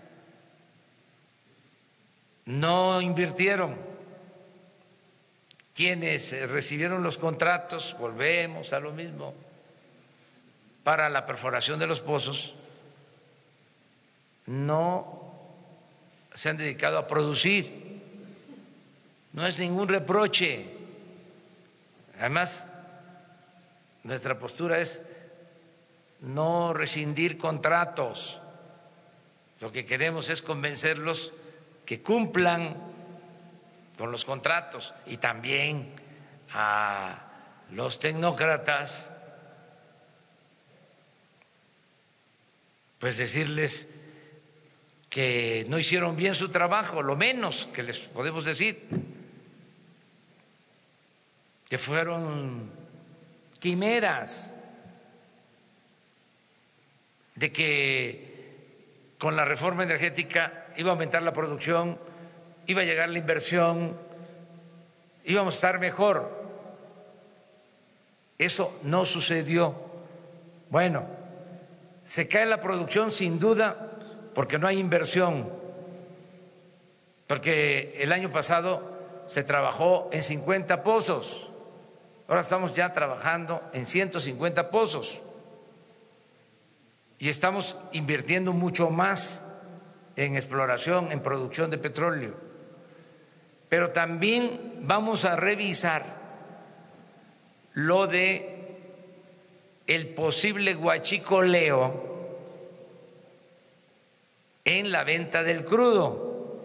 No invirtieron. Quienes recibieron los contratos, volvemos a lo mismo, para la perforación de los pozos no se han dedicado a producir. No es ningún reproche. Además, nuestra postura es no rescindir contratos. Lo que queremos es convencerlos que cumplan con los contratos, y también a los tecnócratas pues decirles que no hicieron bien su trabajo, lo menos que les podemos decir, que fueron quimeras, de que con la reforma energética iba a aumentar la producción, iba a llegar la inversión, íbamos a estar mejor. Eso no sucedió. Bueno, se cae la producción sin duda porque no hay inversión, porque el año pasado se trabajó en 50 pozos, ahora estamos ya trabajando en 150 pozos y estamos invirtiendo mucho más en exploración, en producción de petróleo. Pero también vamos a revisar lo de el posible huachicoleo en la venta del crudo,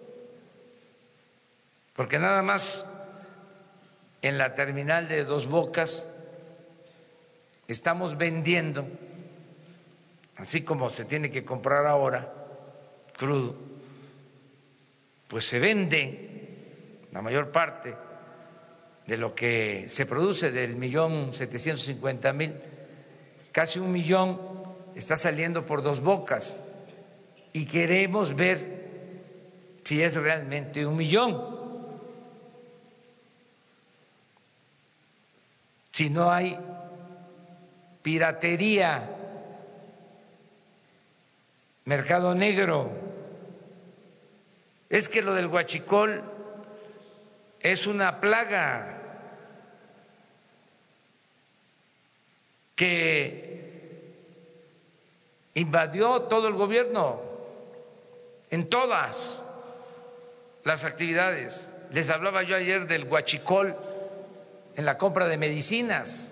porque nada más en la terminal de Dos Bocas estamos vendiendo, así como se tiene que comprar ahora crudo, pues se vende la mayor parte de lo que se produce, del 1.750.000, casi 1 millón está saliendo por Dos Bocas, y queremos ver si es realmente 1 millón, si no hay piratería, mercado negro. Es que lo del huachicol es una plaga que invadió todo el gobierno en todas las actividades. Les hablaba yo ayer del huachicol en la compra de medicinas.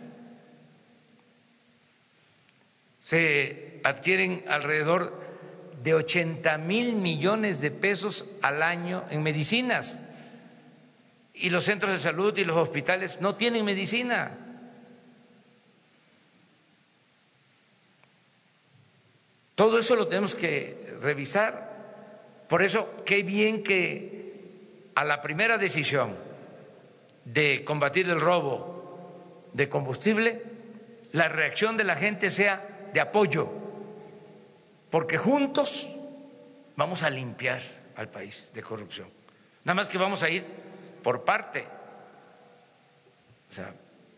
Se adquieren alrededor de 80,000 millones de pesos al año en medicinas, y los centros de salud y los hospitales no tienen medicina. Todo eso lo tenemos que revisar. Por eso, qué bien que a la primera decisión de combatir el robo de combustible, la reacción de la gente sea de apoyo, porque juntos vamos a limpiar al país de corrupción. Nada más que vamos a ir por parte. O sea,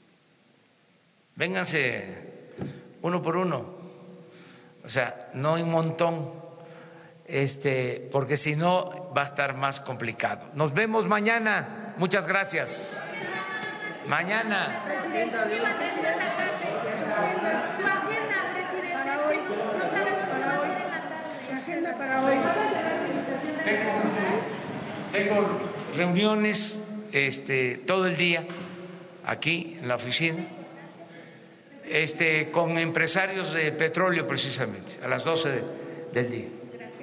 vénganse uno por uno, o sea, no en montón, porque si no va a estar más complicado. Nos vemos mañana. Muchas gracias. Mañana. Tengo reuniones todo el día aquí en la oficina, con empresarios de petróleo precisamente, a las 12 del día.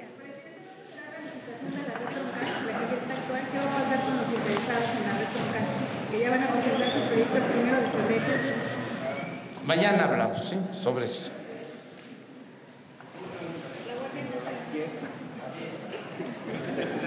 Mañana hablamos, ¿sí?, sobre eso. Gracias.